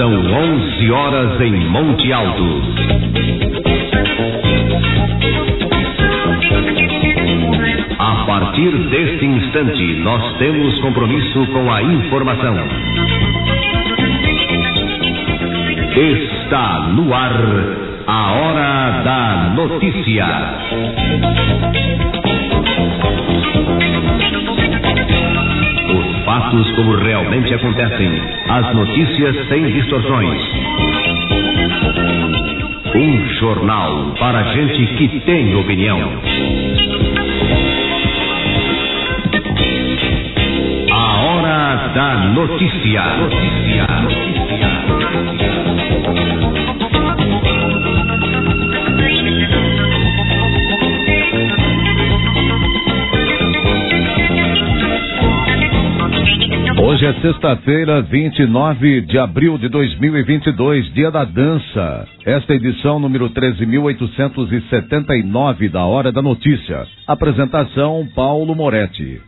São 11 horas em Monte Alto. A partir deste instante, nós temos compromisso com a informação. Está no ar a Hora da Notícia. Os fatos como realmente acontecem, as notícias sem distorções. Um jornal para gente que tem opinião. A Hora da Notícia. Hoje é sexta-feira, 29 de abril de 2022, dia da dança. Esta é a edição número 13.879 da Hora da Notícia. Apresentação, Paulo Moretti.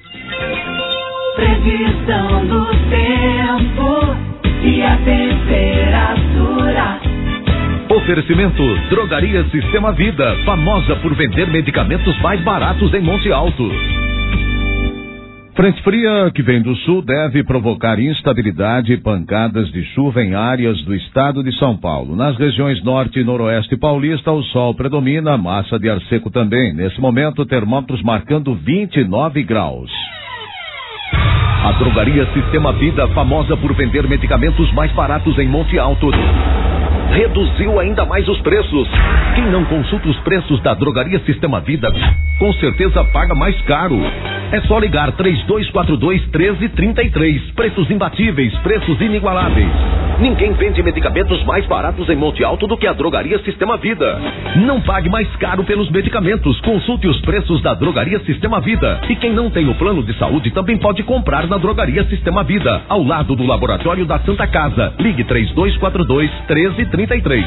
Previsão do tempo e a temperatura. Oferecimento, Drogaria Sistema Vida, famosa por vender medicamentos mais baratos em Monte Alto. Frente fria que vem do sul deve provocar instabilidade e pancadas de chuva em áreas do estado de São Paulo. Nas regiões norte e noroeste paulista, o sol predomina, massa de ar seco também. Nesse momento, termômetros marcando 29 graus. A Drogaria Sistema Vida, famosa por vender medicamentos mais baratos em Monte Alto, reduziu ainda mais os preços. Quem não consulta os preços da Drogaria Sistema Vida, com certeza paga mais caro. É só ligar 3242-1333. Preços imbatíveis, preços inigualáveis. Ninguém vende medicamentos mais baratos em Monte Alto do que a Drogaria Sistema Vida. Não pague mais caro pelos medicamentos. Consulte os preços da Drogaria Sistema Vida. E quem não tem o plano de saúde também pode comprar na Drogaria Sistema Vida, ao lado do Laboratório da Santa Casa. Ligue 3242-1333.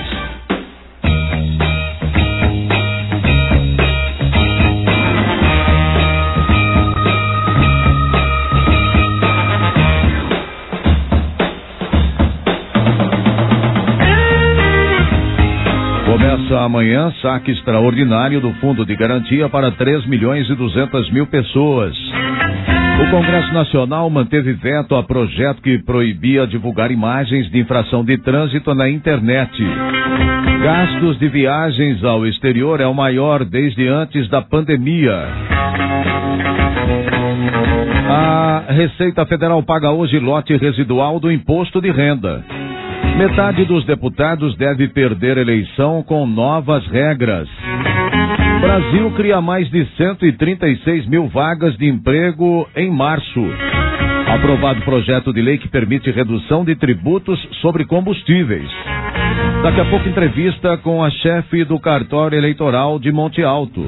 Começa amanhã saque extraordinário do Fundo de Garantia para 3.200.000 pessoas. O Congresso Nacional manteve veto a projeto que proibia divulgar imagens de infração de trânsito na internet. Gastos de viagens ao exterior é o maior desde antes da pandemia. A Receita Federal paga hoje lote residual do imposto de renda. Metade dos deputados deve perder eleição com novas regras. Brasil cria mais de 136 mil vagas de emprego em março. Aprovado projeto de lei que permite redução de tributos sobre combustíveis. Daqui a pouco entrevista com a chefe do cartório eleitoral de Monte Alto.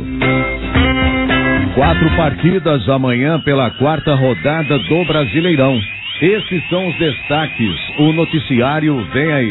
4 partidas amanhã pela 4ª rodada do Brasileirão. Esses são os destaques. O noticiário vem aí.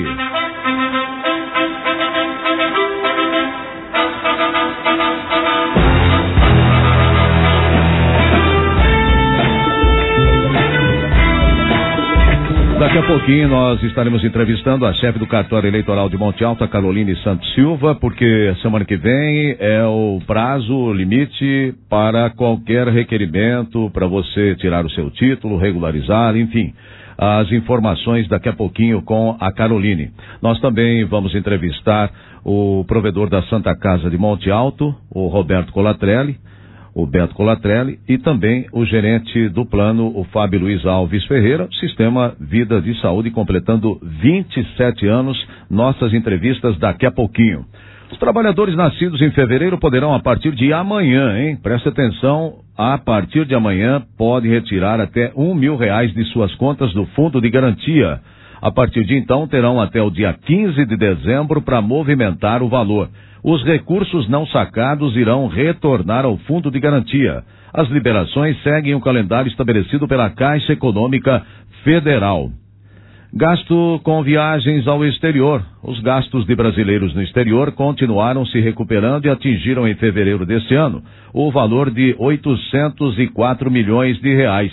Daqui a pouquinho nós estaremos entrevistando a chefe do cartório eleitoral de Monte Alto, a Caroline Santos Silva, porque semana que vem é o prazo limite para qualquer requerimento para você tirar o seu título, regularizar, enfim. As informações daqui a pouquinho com a Caroline. Nós também vamos entrevistar o provedor da Santa Casa de Monte Alto, o Beto Colatrelli, e também o gerente do plano, o Fábio Luiz Alves Ferreira, Sistema Vida de Saúde, completando 27 anos. Nossas entrevistas daqui a pouquinho. Os trabalhadores nascidos em fevereiro poderão, a partir de amanhã, preste atenção, a partir de amanhã pode retirar até R$1.000 de suas contas do Fundo de Garantia. A partir de então, terão até o dia 15 de dezembro para movimentar o valor. Os recursos não sacados irão retornar ao Fundo de Garantia. As liberações seguem o calendário estabelecido pela Caixa Econômica Federal. Gasto com viagens ao exterior. Os gastos de brasileiros no exterior continuaram se recuperando e atingiram em fevereiro deste ano o valor de R$804 milhões.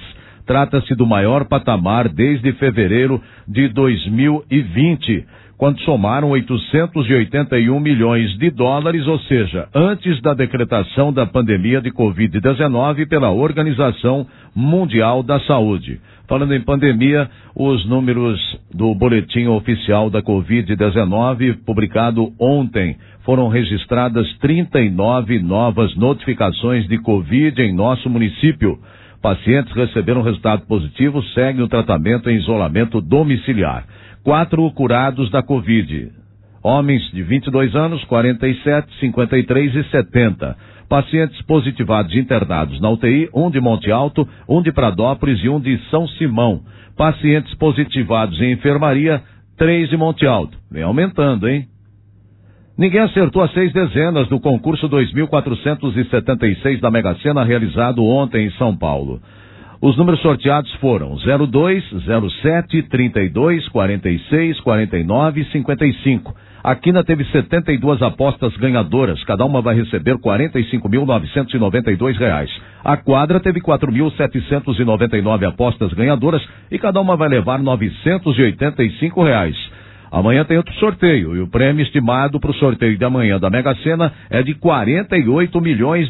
Trata-se do maior patamar desde fevereiro de 2020, quando somaram 881 milhões de dólares, ou seja, antes da decretação da pandemia de Covid-19 pela Organização Mundial da Saúde. Falando em pandemia, os números do boletim oficial da Covid-19, publicado ontem, foram registradas 39 novas notificações de Covid em nosso município. Pacientes receberam resultado positivo, seguem o tratamento em isolamento domiciliar. 4 curados da Covid. Homens de 22 anos, 47, 53 e 70. Pacientes positivados internados na UTI, 1 de Monte Alto, 1 de Pradópolis e 1 de São Simão. Pacientes positivados em enfermaria, 3 de Monte Alto. Vem aumentando, hein? Ninguém acertou as 6 dezenas do concurso 2.476 da Mega Sena realizado ontem em São Paulo. Os números sorteados foram 02, 07, 32, 46, 49 e 55. A Quina teve 72 apostas ganhadoras, cada uma vai receber R$ 45.992. A Quadra teve 4.799 apostas ganhadoras e cada uma vai levar R$ 985. Amanhã tem outro sorteio e o prêmio estimado para o sorteio de amanhã da Mega Sena é de R$ 48 milhões.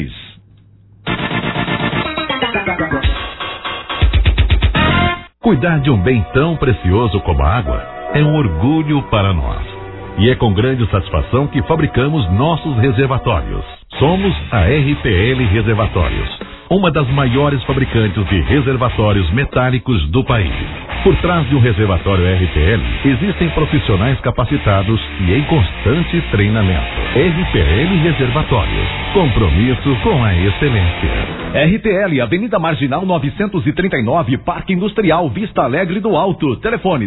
Cuidar de um bem tão precioso como a água é um orgulho para nós. E é com grande satisfação que fabricamos nossos reservatórios. Somos a RPL Reservatórios, uma das maiores fabricantes de reservatórios metálicos do país. Por trás de um reservatório RPL, existem profissionais capacitados e em constante treinamento. RPL Reservatórios, compromisso com a excelência. RPL, Avenida Marginal 939, Parque Industrial, Vista Alegre do Alto. Telefone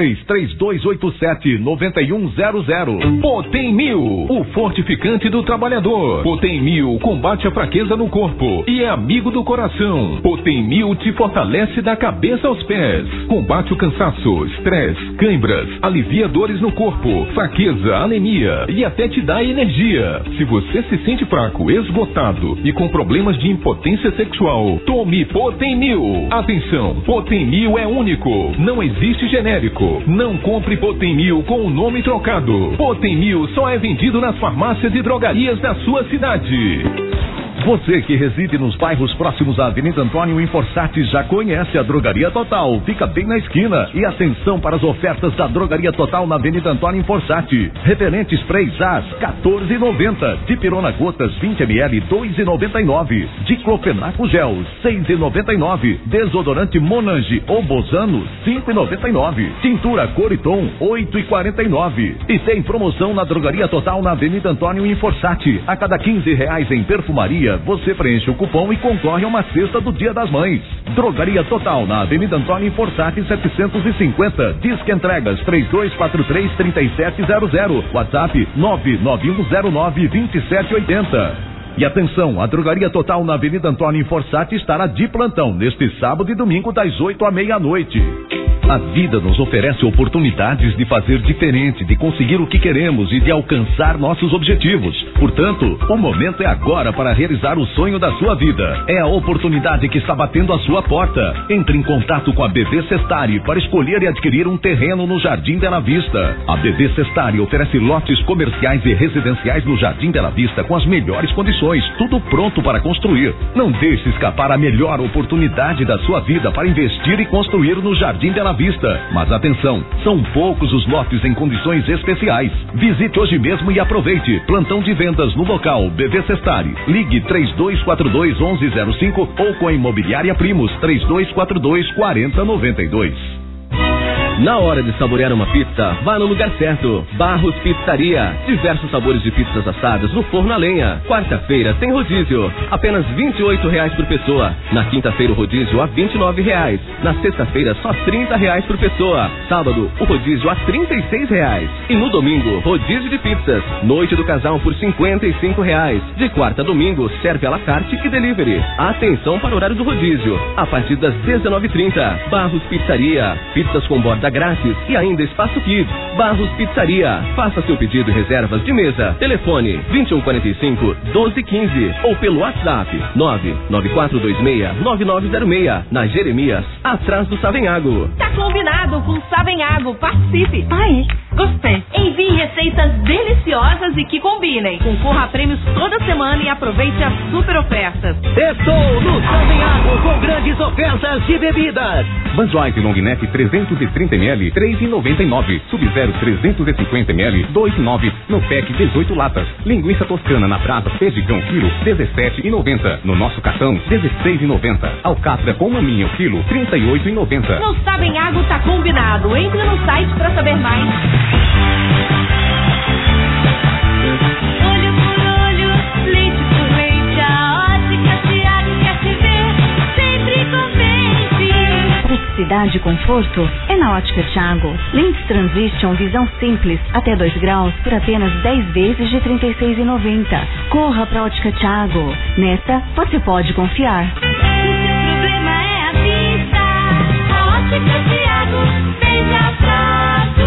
16-3287-9100. Potem 1000, o fortificante do trabalhador. Potem 1000 combate a fraqueza no corpo e é amigo do coração. Potem 1000 te fortalece da cabeça aos pés. Combate o cansaço, estresse, câimbras, alivia dores no corpo, fraqueza, anemia e até te dá energia. Se você se sente fraco, esgotado e com problemas de impotência sexual, tome Potem 1000. Atenção, Potem 1000 é único, não existe genérico. Não compre Potem 1000 com o nome trocado. Potem 1000 só é vendido nas farmácias e drogarias da sua cidade. Você que reside nos bairros próximos à Avenida Antônio Inforsati já conhece a Drogaria Total. Fica bem na esquina. E atenção para as ofertas da Drogaria Total na Avenida Antônio Inforsati. Repelente spray Zaz, R$14,90. Dipirona gotas 20 ml, R$2,99. Diclofenaco gel, R$6,99. Desodorante Monange ou Bozano, R$5,99. Tintura Coriton, R$8,49. E tem promoção na Drogaria Total na Avenida Antônio Inforsati. A cada R$15 em perfumaria, você preenche o cupom e concorre a uma cesta do Dia das Mães. Drogaria Total na Avenida Antônio Inforsati 750. Disque entregas 3243-3700. WhatsApp 99109-2780. E atenção, a Drogaria Total na Avenida Antônio Inforsati estará de plantão neste sábado e domingo das 8 à meia-noite. A vida nos oferece oportunidades de fazer diferente, de conseguir o que queremos e de alcançar nossos objetivos. Portanto, o momento é agora para realizar o sonho da sua vida. É a oportunidade que está batendo a sua porta. Entre em contato com a BV Sestari para escolher e adquirir um terreno no Jardim Bela Vista. A BV Sestari oferece lotes comerciais e residenciais no Jardim Bela Vista com as melhores condições, tudo pronto para construir. Não deixe escapar a melhor oportunidade da sua vida para investir e construir no Jardim Bela Vista. Mas atenção, são poucos os lotes em condições especiais. Visite hoje mesmo e aproveite. Plantão de vendas no local BV Sestari. Ligue 3242-1105 ou com a Imobiliária Primos 3242-4092. Na hora de saborear uma pizza, vá no lugar certo. Barros Pizzaria. Diversos sabores de pizzas assadas no forno a lenha. Quarta-feira tem rodízio, apenas R$28 por pessoa. Na quinta-feira o rodízio a R$29. Na sexta-feira só R$30 por pessoa. Sábado o rodízio a R$36. E no domingo, rodízio de pizzas. Noite do casal por R$55. De quarta a domingo, serve à la carte e delivery. Atenção para o horário do rodízio, a partir das 19h30. Barros Pizzaria. Pizzas com borda guarda grátis e ainda espaço kids. Barros Pizzaria. Faça seu pedido e reservas de mesa. Telefone 2145-1215 ou pelo WhatsApp 99426-9906. Na Jeremias, atrás do Savenhago. Tá combinado com Savenhago. Participe. Aí, gostei. Envie receitas deliciosas e que combinem. Concorra a prêmios toda semana e aproveite as super ofertas. Estou no Savenhago com grandes ofertas de bebidas. Budweiser Long Neck 330ml, 3,99. Sub-Zero 350ml, 2,9. No PEC 18 latas. Linguiça toscana na prata, pezicão quilo, 17,90. No nosso cartão, 16,90. Alcatra com maminha o quilo, 38,90. No Savenhago tá combinado. Entre no site pra saber mais. Olho por olho, leite por leite, a Ótica Thiago quer te ver, sempre contente. Praticidade e conforto é na Ótica Thiago. Lentes Transition Visão Simples até 2 graus por apenas 10 vezes de R$ 36,90. Corra pra Ótica Thiago. Nessa, você pode confiar. O seu problema é a vista. A Ótica Thiago vem a foto.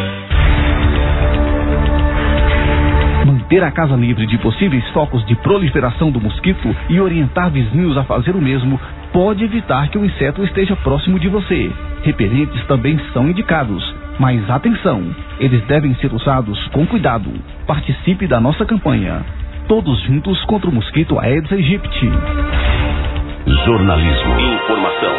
Manter a casa livre de possíveis focos de proliferação do mosquito e orientar vizinhos a fazer o mesmo pode evitar que o inseto esteja próximo de você. Repelentes também são indicados, mas atenção, eles devem ser usados com cuidado. Participe da nossa campanha. Todos juntos contra o mosquito Aedes aegypti. Jornalismo. Informação.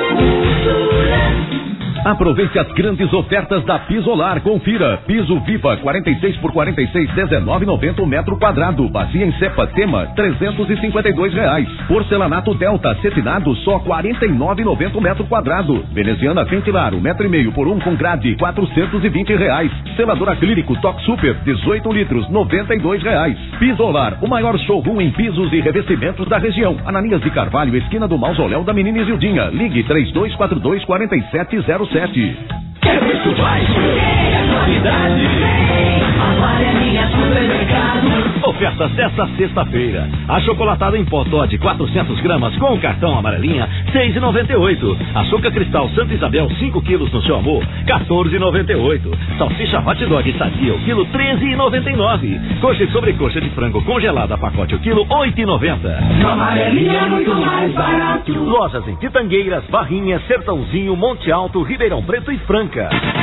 Aproveite as grandes ofertas da Pisolar. Confira. Piso Viva 46 por 46, 19,90 o metro quadrado. Bacia em cepa Tema, R$352. Porcelanato Delta cetinado, só R$49,90 o metro quadrado. Veneziana Ventilar, 1,5 metro por 1 com grade, R$420. Selador acrílico Toque Super, 18 litros, R$92. Pisolar, o maior showroom em pisos e revestimentos da região. Ananias de Carvalho, esquina do Mausoléu da Menina Isildinha. Ligue 3242-4707. Quer preço baixo? É qualidade. Agora é minha Supermercado. Ofertas desta sexta-feira. A chocolatada em pó Toddy 400 gramas com o cartão amarelinha, R$6,98. Açúcar Cristal Santa Isabel 5 quilos no seu amor, R$14,98. Salsicha Hot Dog Sadia o quilo, R$13,99. Coxa e sobrecoxa de frango congelada pacote o quilo, R$8,90. No amarelinha é muito mais barato. Lojas em Pitangueiras, Barrinha, Sertãozinho, Monte Alto, Ribeirão Preto e Franca.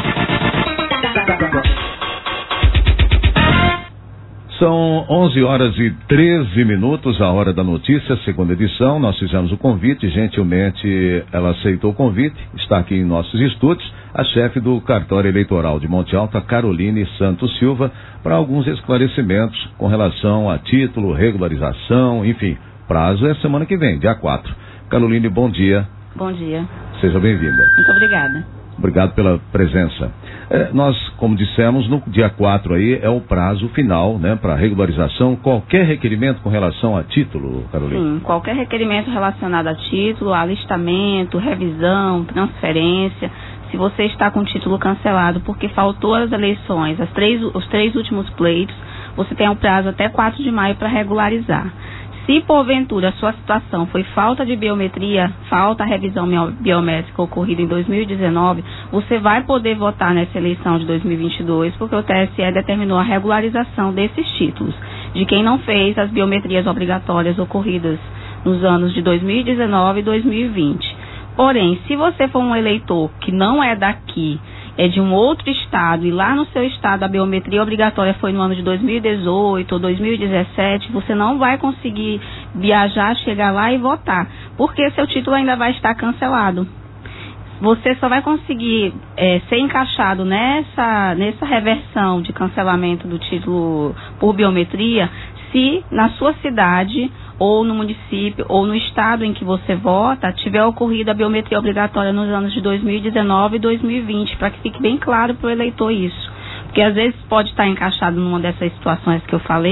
São 11h13, a hora da notícia, segunda edição. Nós fizemos o convite, gentilmente ela aceitou o convite, está aqui em nossos estúdios, a chefe do cartório eleitoral de Monte Alto, a Caroline Santos Silva, para alguns esclarecimentos com relação a título, regularização, enfim. Prazo é semana que vem, dia 4. Caroline, bom dia. Bom dia. Seja bem-vinda. Muito obrigada. Obrigado pela presença. Nós, como dissemos, no dia 4 aí é o prazo final, né, para regularização. Qualquer requerimento com relação a título, Carolina? Sim, qualquer requerimento relacionado a título, alistamento, revisão, transferência. Se você está com o título cancelado porque faltou as eleições, os três últimos pleitos, você tem um prazo até 4 de maio para regularizar. Se porventura a sua situação foi falta de biometria, falta a revisão biométrica ocorrida em 2019, você vai poder votar nessa eleição de 2022, porque o TSE determinou a regularização desses títulos, de quem não fez as biometrias obrigatórias ocorridas nos anos de 2019 e 2020. Porém, se você for um eleitor que não é daqui, é de um outro estado, e lá no seu estado a biometria obrigatória foi no ano de 2018 ou 2017, você não vai conseguir viajar, chegar lá e votar, porque seu título ainda vai estar cancelado. Você só vai conseguir ser encaixado nessa reversão de cancelamento do título por biometria se na sua cidade ou no município ou no estado em que você vota tiver ocorrido a biometria obrigatória nos anos de 2019 e 2020, para que fique bem claro para o eleitor isso. Porque às vezes pode estar encaixado numa dessas situações que eu falei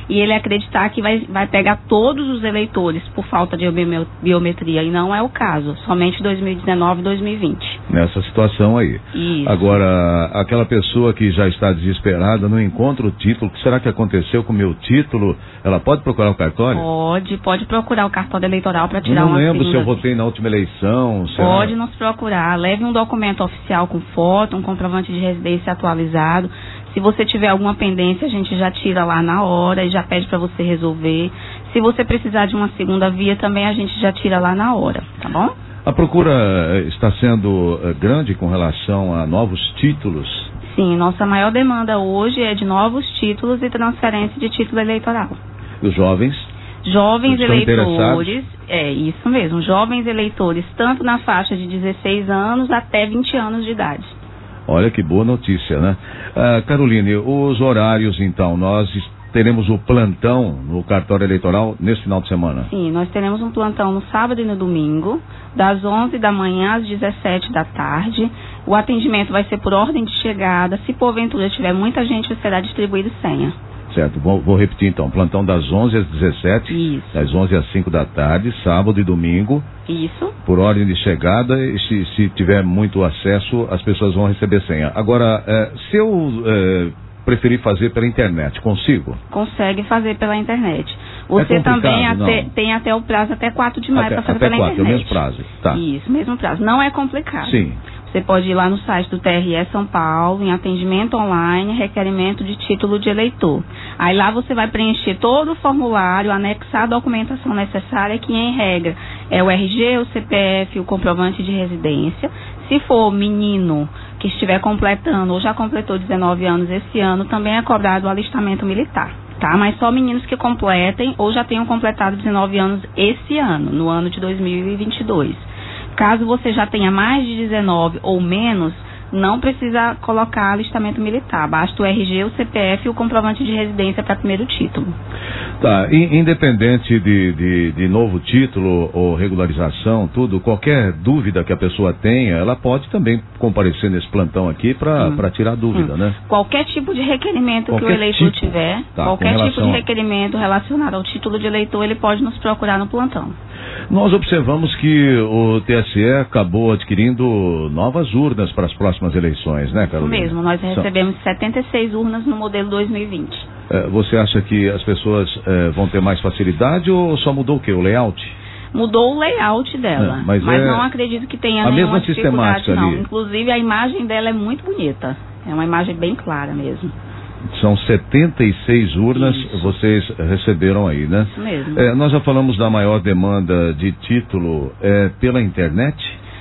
e ele acreditar que vai pegar todos os eleitores por falta de biometria, e não é o caso, somente 2019 e 2020. Nessa situação aí. Isso. Agora, aquela pessoa que já está desesperada, não encontra o título, o que será que aconteceu com o meu título? Ela pode procurar o cartório? Pode procurar o cartório eleitoral para tirar uma segunda. Eu não lembro se eu votei na última eleição. Pode nos procurar, leve um documento oficial com foto, um comprovante de residência atualizado. Se você tiver alguma pendência, a gente já tira lá na hora e já pede para você resolver. Se você precisar de uma segunda via, também a gente já tira lá na hora, tá bom? A procura está sendo grande com relação a novos títulos? Sim, nossa maior demanda hoje é de novos títulos e transferência de título eleitoral. E os jovens? Jovens eleitores, isso mesmo, jovens eleitores, tanto na faixa de 16 anos até 20 anos de idade. Olha que boa notícia, né? Caroline, os horários então, nós teremos o plantão no cartório eleitoral nesse final de semana? Sim, nós teremos um plantão no sábado e no domingo, das 11 da manhã às 17 da tarde. O atendimento vai ser por ordem de chegada. Se porventura tiver muita gente, será distribuído senha. Certo, vou repetir então, plantão das 11 às 17, Isso. das 11 às 5 da tarde, sábado e domingo. Isso. Por ordem de chegada, e se tiver muito acesso, as pessoas vão receber senha. Agora, se eu preferir fazer pela internet, consigo? Consegue fazer pela internet. Você também tem até o prazo, até 4 de maio para fazer pela internet. Até 4, é o mesmo prazo. Tá. Isso, mesmo prazo. Não é complicado. Sim. Você pode ir lá no site do TRE São Paulo, em atendimento online, requerimento de título de eleitor. Aí lá você vai preencher todo o formulário, anexar a documentação necessária, que em regra é o RG, o CPF, o comprovante de residência. Se for menino que estiver completando ou já completou 19 anos esse ano, também é cobrado o alistamento militar, tá? Mas só meninos que completem ou já tenham completado 19 anos esse ano, no ano de 2022. Caso você já tenha mais de 19 ou menos, não precisa colocar alistamento militar. Basta o RG, o CPF e o comprovante de residência para primeiro título. Tá, independente de novo título ou regularização, tudo, qualquer dúvida que a pessoa tenha, ela pode também comparecer nesse plantão aqui para tirar dúvida, né? Qualquer tipo de requerimento que o eleitor tiver, qualquer tipo de requerimento relacionado ao título de eleitor, ele pode nos procurar no plantão. Nós observamos que o TSE acabou adquirindo novas urnas para as próximas eleições, né, Carolina? Isso mesmo, nós recebemos 76 urnas no modelo 2020. Você acha que as pessoas vão ter mais facilidade ou só mudou o quê? O layout? Mudou o layout dela, mas não acredito que tenha nenhuma dificuldade, não. Ali. Inclusive a imagem dela é muito bonita, é uma imagem bem clara mesmo. São 76 urnas. Isso. Vocês receberam aí, né? Isso mesmo. Nós já falamos da maior demanda de título pela internet?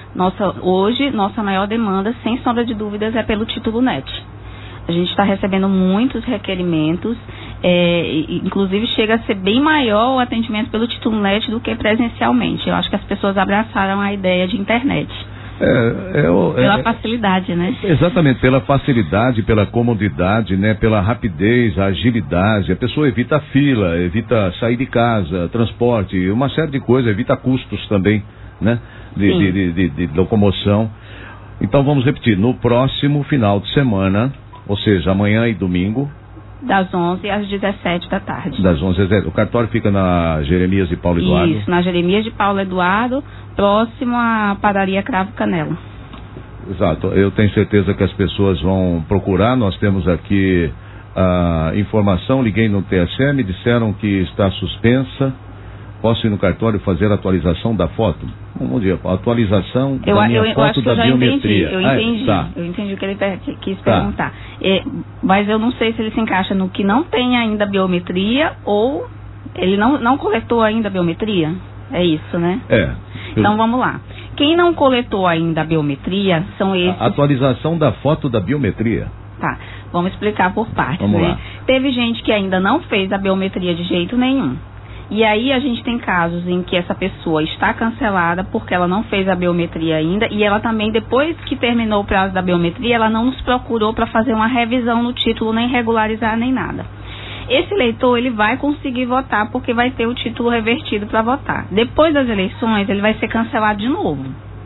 Hoje, nossa maior demanda, sem sombra de dúvidas, é pelo título NET. A gente está recebendo muitos requerimentos, inclusive chega a ser bem maior o atendimento pelo título NET do que presencialmente. Eu acho que as pessoas abraçaram a ideia de internet. Pela facilidade, né? Exatamente, pela facilidade, pela comodidade, né? Pela rapidez, a agilidade. A pessoa evita fila, evita sair de casa, transporte, uma série de coisas, evita custos também, né? De locomoção. Então vamos repetir, no próximo final de semana, ou seja, amanhã e domingo, das 11 às 17 da tarde. Das 11 às 17. O cartório fica na Jeremias de Paulo Eduardo? Isso, na Jeremias de Paulo Eduardo, próximo à padaria Cravo Canela. Exato. Eu tenho certeza que as pessoas vão procurar. Nós temos aqui a informação. Liguei no TSE, me disseram que está suspensa. Posso ir no cartório fazer a atualização da foto? Bom dia, atualização da minha foto da biometria. Eu entendi o que ele quis perguntar. Mas eu não sei se ele se encaixa no que não tem ainda biometria ou ele não coletou ainda a biometria. É isso, né? Então vamos lá. Quem não coletou ainda a biometria são esses... A atualização da foto da biometria. Tá, vamos explicar por partes. Vamos lá. Teve gente que ainda não fez a biometria de jeito nenhum. E aí a gente tem casos em que essa pessoa está cancelada porque ela não fez a biometria ainda e ela também, depois que terminou o prazo da biometria, ela não nos procurou para fazer uma revisão no título, nem regularizar, nem nada. Esse eleitor, ele vai conseguir votar porque vai ter o título revertido para votar. Depois das eleições, ele vai ser cancelado de novo.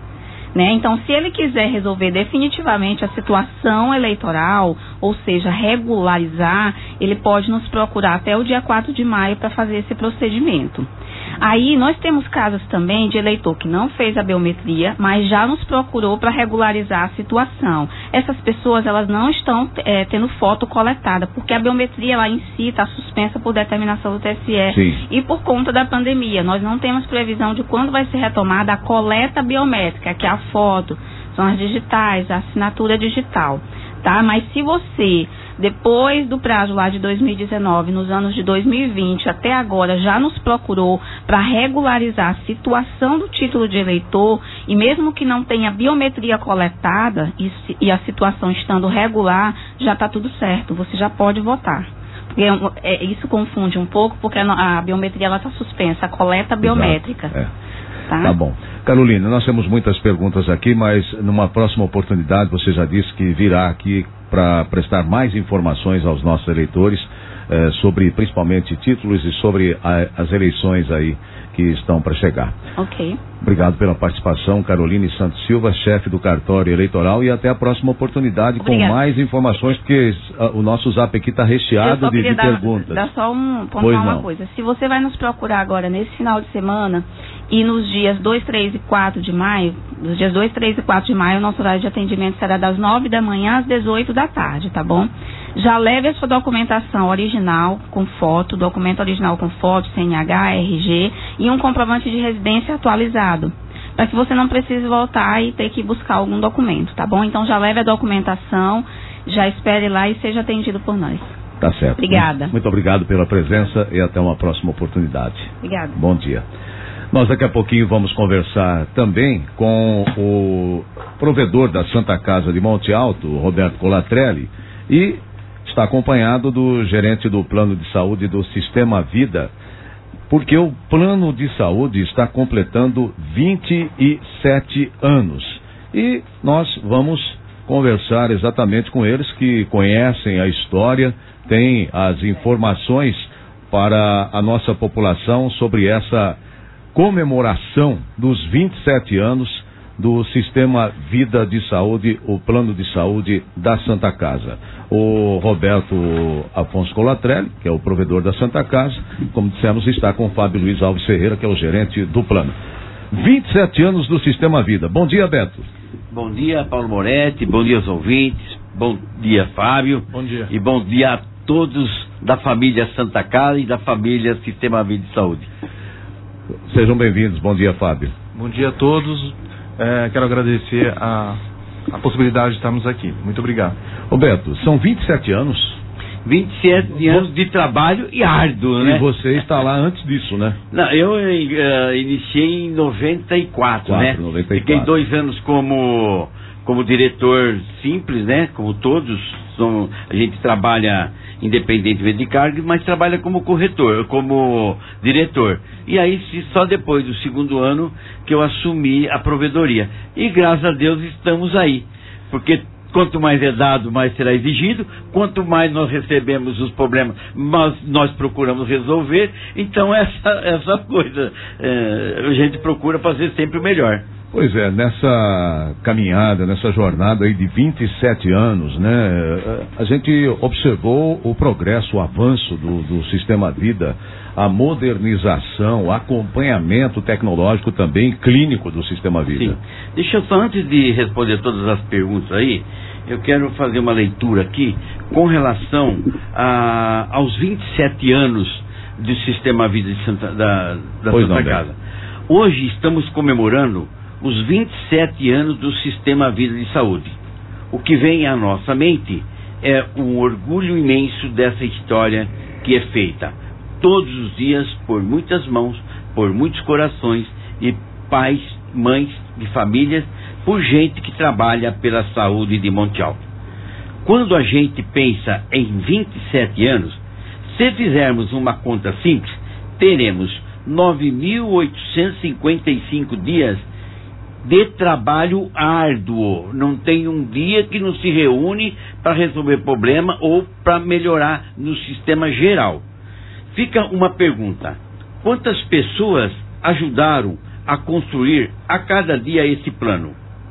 né? Então, se ele quiser resolver definitivamente a situação eleitoral, ou seja, regularizar, ele pode nos procurar até o dia 4 de maio para fazer esse procedimento. Aí nós temos casos também de eleitor que não fez a biometria, mas já nos procurou para regularizar a situação. Essas pessoas, elas não estão tendo foto coletada, porque a biometria lá em si está suspensa por determinação do TSE. Sim. E por conta da pandemia. Nós não temos previsão de quando vai ser retomada a coleta biométrica, que é a foto, são as digitais, a assinatura digital, tá? Mas se você, depois do prazo lá de 2019, nos anos de 2020 até agora, já nos procurou para regularizar a situação do título de eleitor, e mesmo que não tenha biometria coletada e a situação estando regular, já está tudo certo, você já pode votar. Porque isso confunde um pouco, porque a biometria está suspensa, a coleta biométrica. Tá bom. Carolina, nós temos muitas perguntas aqui, mas numa próxima oportunidade você já disse que virá aqui para prestar mais informações aos nossos eleitores sobre principalmente títulos e sobre as eleições aí que estão para chegar. Ok. Obrigado pela participação, Caroline Santos Silva, chefe do cartório eleitoral, e até a próxima oportunidade. Obrigada. Com mais informações, porque o nosso zap aqui está recheado de perguntas. Dá só pontuar uma coisa. Se você vai nos procurar agora nesse final de semana e nos dias 2, 3 e 4 de maio, nos dias 2, 3 e 4 de maio, o nosso horário de atendimento será das 9 da manhã às 18 da tarde, tá bom? Já leve a sua documentação original com foto, documento original com foto, CNH, RG e um comprovante de residência atualizado, para que você não precise voltar e ter que buscar algum documento, tá bom? Então já leve a documentação, já espere lá e seja atendido por nós. Tá certo. Obrigada. Muito obrigado pela presença e até uma próxima oportunidade. Obrigada. Bom dia. Nós daqui a pouquinho vamos conversar também com o provedor da Santa Casa de Monte Alto, Roberto Colatrelli, e está acompanhado do gerente do Plano de Saúde do Sistema Vida, porque o Plano de Saúde está completando 27 anos. E nós vamos conversar exatamente com eles, que conhecem a história, têm as informações para a nossa população sobre essa comemoração dos 27 anos do Sistema Vida de Saúde, o Plano de Saúde da Santa Casa. O Roberto Afonso Colatrelli, que é o provedor da Santa Casa, como dissemos, está com o Fábio Luiz Alves Ferreira, que é o gerente do plano. 27 anos do Sistema Vida. Bom dia, Beto. Bom dia, Paulo Moretti, bom dia aos ouvintes, bom dia, Fábio. Bom dia. E bom dia a todos da família Santa Casa e da família Sistema Vida de Saúde. Sejam bem-vindos. Bom dia, Fábio. Bom dia a todos. Quero agradecer a possibilidade de estarmos aqui. Muito obrigado. Roberto, são 27 anos? 27 anos de trabalho e árduo, né? E você está lá antes disso, né? Não, eu iniciei em 94, né? 94. Fiquei 2 anos como diretor simples, né? Como todos, a gente trabalha independentemente de cargo, mas trabalha como corretor, como diretor. E aí só depois do 2º ano que eu assumi a provedoria. E graças a Deus estamos aí, porque quanto mais é dado, mais será exigido. Quanto mais nós recebemos os problemas, nós procuramos resolver. Então essa coisa, a gente procura fazer sempre o melhor. Pois é, nessa caminhada, nessa jornada aí de 27 anos, né? A gente observou o progresso, o avanço do Sistema Vida, a modernização, o acompanhamento tecnológico também clínico do Sistema Vida. Sim. Deixa eu só, antes de responder todas as perguntas aí, eu quero fazer uma leitura aqui com relação aos 27 anos do Sistema Vida de da Santa Casa. Hoje estamos comemorando os 27 anos do Sistema Vida de Saúde. O que vem à nossa mente é um orgulho imenso dessa história que é feita todos os dias por muitas mãos, por muitos corações e pais, mães de famílias, por gente que trabalha pela saúde de Monte Alto. Quando a gente pensa em 27 anos, se fizermos uma conta simples, teremos 9.855 dias de trabalho árduo. Não tem um dia que não se reúne para resolver problema ou para melhorar no sistema geral. Fica uma pergunta: quantas pessoas ajudaram a construir a cada dia esse plano?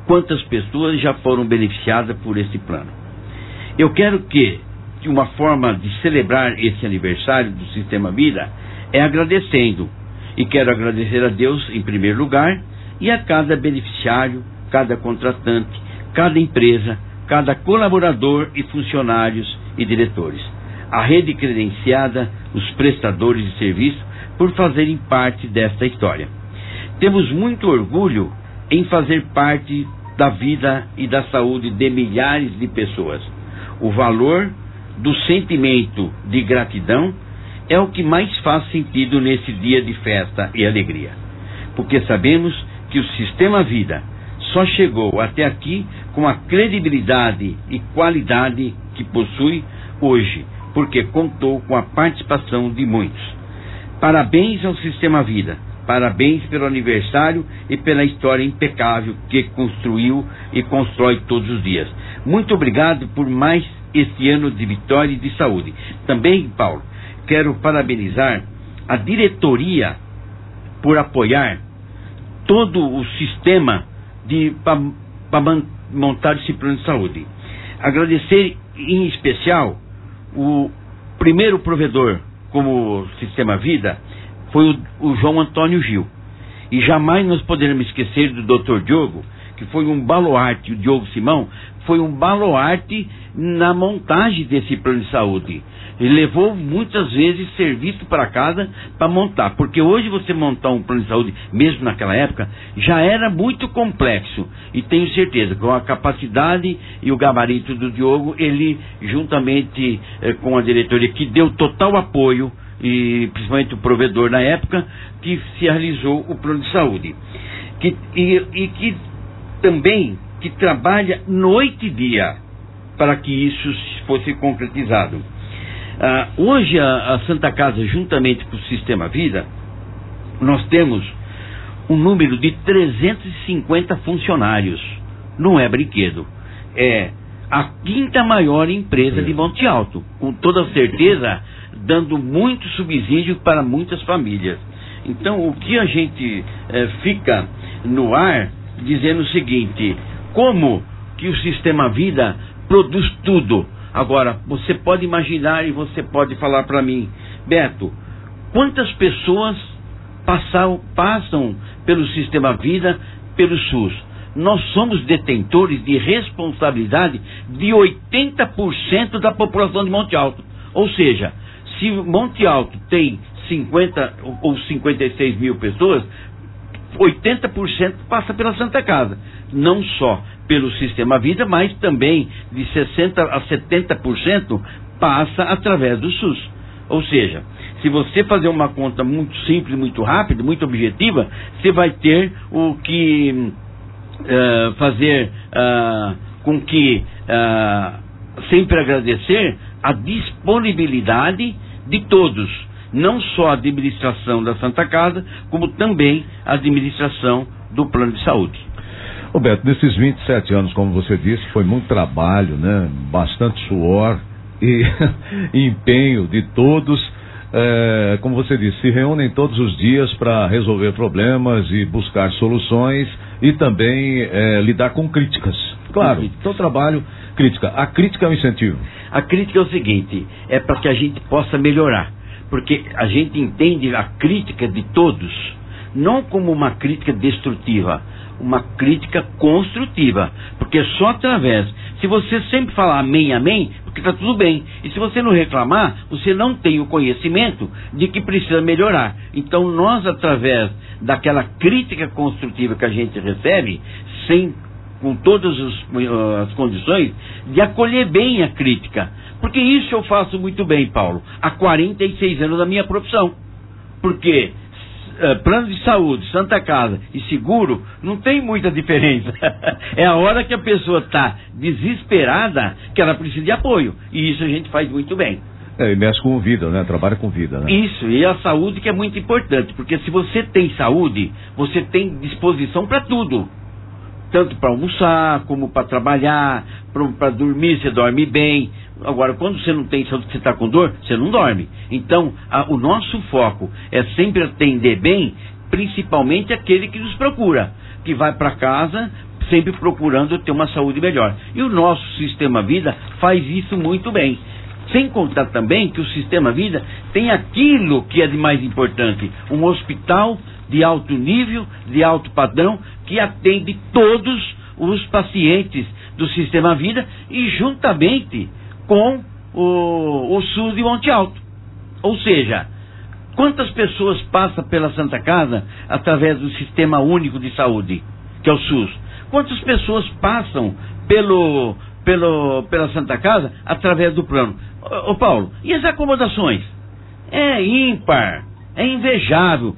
quantas pessoas já foram beneficiadas por esse plano. Eu quero que uma forma de celebrar esse aniversário do Sistema Vida é agradecendo. E quero agradecer a Deus em primeiro lugar e a cada beneficiário, cada contratante, cada empresa, cada colaborador e funcionários e diretores. A rede credenciada, os prestadores de serviço, por fazerem parte desta história. Temos muito orgulho em fazer parte da vida e da saúde de milhares de pessoas. O valor do sentimento de gratidão é o que mais faz sentido nesse dia de festa e alegria. Porque sabemos que o Sistema Vida só chegou até aqui com a credibilidade e qualidade que possui hoje, porque contou com a participação de muitos. Parabéns ao Sistema Vida, parabéns pelo aniversário e pela história impecável que construiu e constrói todos os dias. Muito obrigado por mais este ano de vitória e de saúde. Também, Paulo, quero parabenizar a diretoria por apoiar todo o sistema para montar esse plano de saúde. Agradecer em especial o primeiro provedor como Sistema Vida foi o João Antônio Gil. E jamais nós poderemos esquecer do Dr. Diogo, que foi um baluarte, o Diogo Simão, foi um baluarte na montagem desse plano de saúde. Ele levou muitas vezes serviço para casa para montar, porque hoje você montar um plano de saúde, mesmo naquela época, já era muito complexo. E tenho certeza, com a capacidade e o gabarito do Diogo, ele, juntamente com a diretoria, que deu total apoio, e principalmente o provedor na época, que se realizou o plano de saúde. Que também que trabalha noite e dia para que isso fosse concretizado. Hoje a Santa Casa, juntamente com o Sistema Vida, nós temos um número de 350 funcionários. Não é brinquedo. É a 5ª maior empresa de Monte Alto, com toda certeza dando muito subsídio para muitas famílias. Então, o que a gente fica no ar dizendo o seguinte: como que o Sistema Vida produz tudo? Agora, você pode imaginar e você pode falar para mim, Beto, quantas pessoas passam pelo Sistema Vida, pelo SUS? Nós somos detentores de responsabilidade de 80% da população de Monte Alto. Ou seja, se Monte Alto tem 50 ou 56 mil pessoas, 80% passa pela Santa Casa. Não só pelo Sistema Vida, mas também de 60% a 70% passa através do SUS. Ou seja, se você fazer uma conta muito simples, muito rápida, muito objetiva, você vai ter o que fazer com que sempre agradecer a disponibilidade de todos, não só a administração da Santa Casa, como também a administração do plano de saúde. Roberto, nesses 27 anos, como você disse, foi muito trabalho, né? Bastante suor e empenho de todos. Como você disse, se reúnem todos os dias para resolver problemas e buscar soluções e também lidar com críticas. Claro, seu trabalho, crítica. A crítica é um incentivo. A crítica é o seguinte, é para que a gente possa melhorar, porque a gente entende a crítica de todos não como uma crítica destrutiva, uma crítica construtiva, porque só através, se você sempre falar amém, amém, porque está tudo bem, e se você não reclamar, você não tem o conhecimento de que precisa melhorar. Então nós, através daquela crítica construtiva que a gente recebe, com todas as condições de acolher bem a crítica, porque isso eu faço muito bem, Paulo, há 46 anos da minha profissão, porque plano de saúde, Santa Casa e seguro, não tem muita diferença. É a hora que a pessoa está desesperada que ela precisa de apoio. E isso a gente faz muito bem. E mexe com vida, né? Trabalha com vida, né? Isso, e a saúde que é muito importante, porque se você tem saúde, você tem disposição para tudo. Tanto para almoçar, como para trabalhar, para dormir, você dorme bem. Agora, quando você não tem saúde, você está com dor, você não dorme. Então, o nosso foco é sempre atender bem, principalmente aquele que nos procura. que vai para casa sempre procurando ter uma saúde melhor. E o nosso Sistema Vida faz isso muito bem. Sem contar também que o Sistema Vida tem aquilo que é de mais importante, um hospital de alto nível, de alto padrão, que atende todos os pacientes do Sistema Vida e juntamente com o SUS de Monte Alto. Ou seja, quantas pessoas passam pela Santa Casa através do Sistema Único de Saúde, que é o SUS? Quantas pessoas passam pela Santa Casa através do plano? Ô Paulo, e as acomodações? É ímpar, é invejável,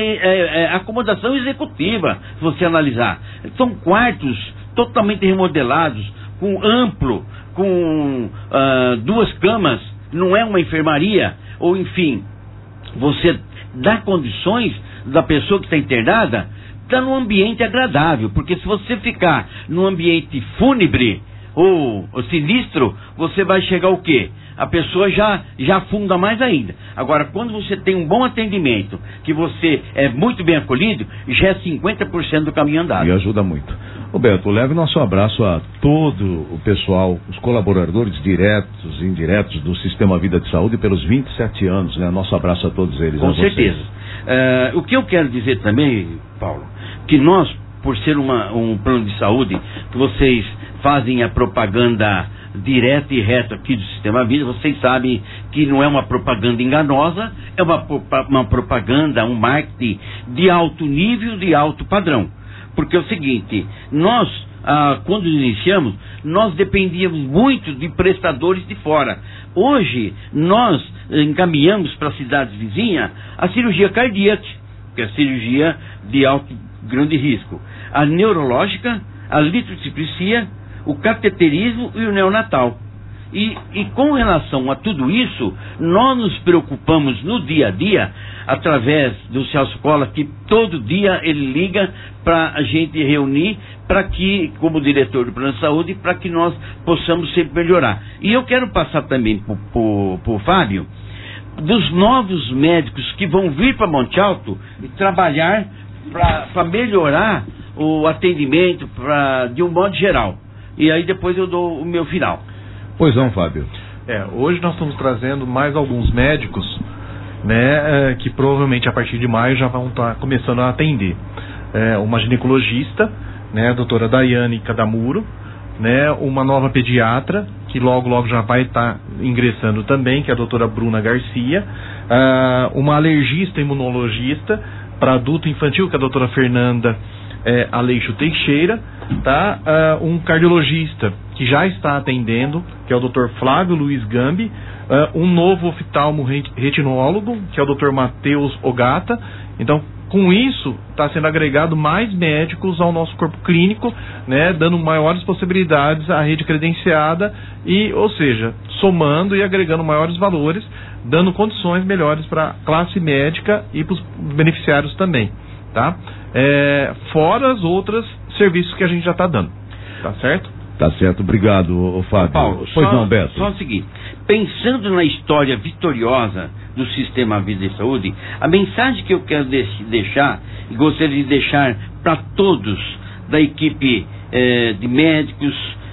é acomodação executiva, se você analisar. São quartos totalmente remodelados, com amplo, com 2 camas, não é uma enfermaria, ou enfim, você dá condições da pessoa que está internada, está num ambiente agradável, porque se você ficar num ambiente fúnebre ou sinistro, você vai chegar o quê? A pessoa já afunda mais ainda. Agora, quando você tem um bom atendimento, que você é muito bem acolhido, já é 50% do caminho andado. E ajuda muito. Roberto, leve nosso abraço a todo o pessoal, os colaboradores diretos e indiretos do Sistema Vida de Saúde pelos 27 anos, né? Nosso abraço a todos eles. Com certeza. O que eu quero dizer também, Paulo, que nós, por ser um plano de saúde, que vocês fazem a propaganda direta e reta aqui do Sistema Vida, vocês sabem que não é uma propaganda enganosa, é uma propaganda, um marketing de alto nível, de alto padrão. Porque é o seguinte, nós, quando iniciamos, nós dependíamos muito de prestadores de fora. Hoje, nós encaminhamos para cidades vizinhas a cirurgia cardíaca, que é a cirurgia de alto grande risco, a neurológica, a litrotripsia, o cateterismo e o neonatal. E com relação a tudo isso, nós nos preocupamos no dia a dia, através do Celso Cola, que todo dia ele liga para a gente reunir, para que, como diretor do Plano de Saúde, para que nós possamos sempre melhorar. E eu quero passar também para o Fábio, dos novos médicos que vão vir para Monte Alto e trabalhar para melhorar o atendimento de um modo geral. E aí depois eu dou o meu final. Pois não, Fábio. Hoje nós estamos trazendo mais alguns médicos, né, que provavelmente a partir de maio já vão estar começando a atender. Uma ginecologista, né, a doutora Daiane Cadamuro, né, uma nova pediatra, que logo já vai estar ingressando também, que é a doutora Bruna Garcia, uma alergista imunologista para adulto infantil, que é a doutora Fernanda Aleixo Teixeira, tá? Um cardiologista que já está atendendo, que é o Dr. Flávio Luiz Gambi, um novo oftalmo-retinólogo, que é o Dr. Matheus Ogata. Então, com isso, está sendo agregado mais médicos ao nosso corpo clínico, né, dando maiores possibilidades à rede credenciada e, ou seja, somando e agregando maiores valores, dando condições melhores para a classe médica e para os beneficiários também, tá? Fora as outras serviços que a gente já está dando, tá certo? Tá certo, obrigado, Fábio. Paulo, pois não, Beto. Só o seguinte, pensando na história vitoriosa do Sistema Vida e Saúde, a mensagem que eu quero deixar, e gostaria de deixar para todos da equipe de médicos,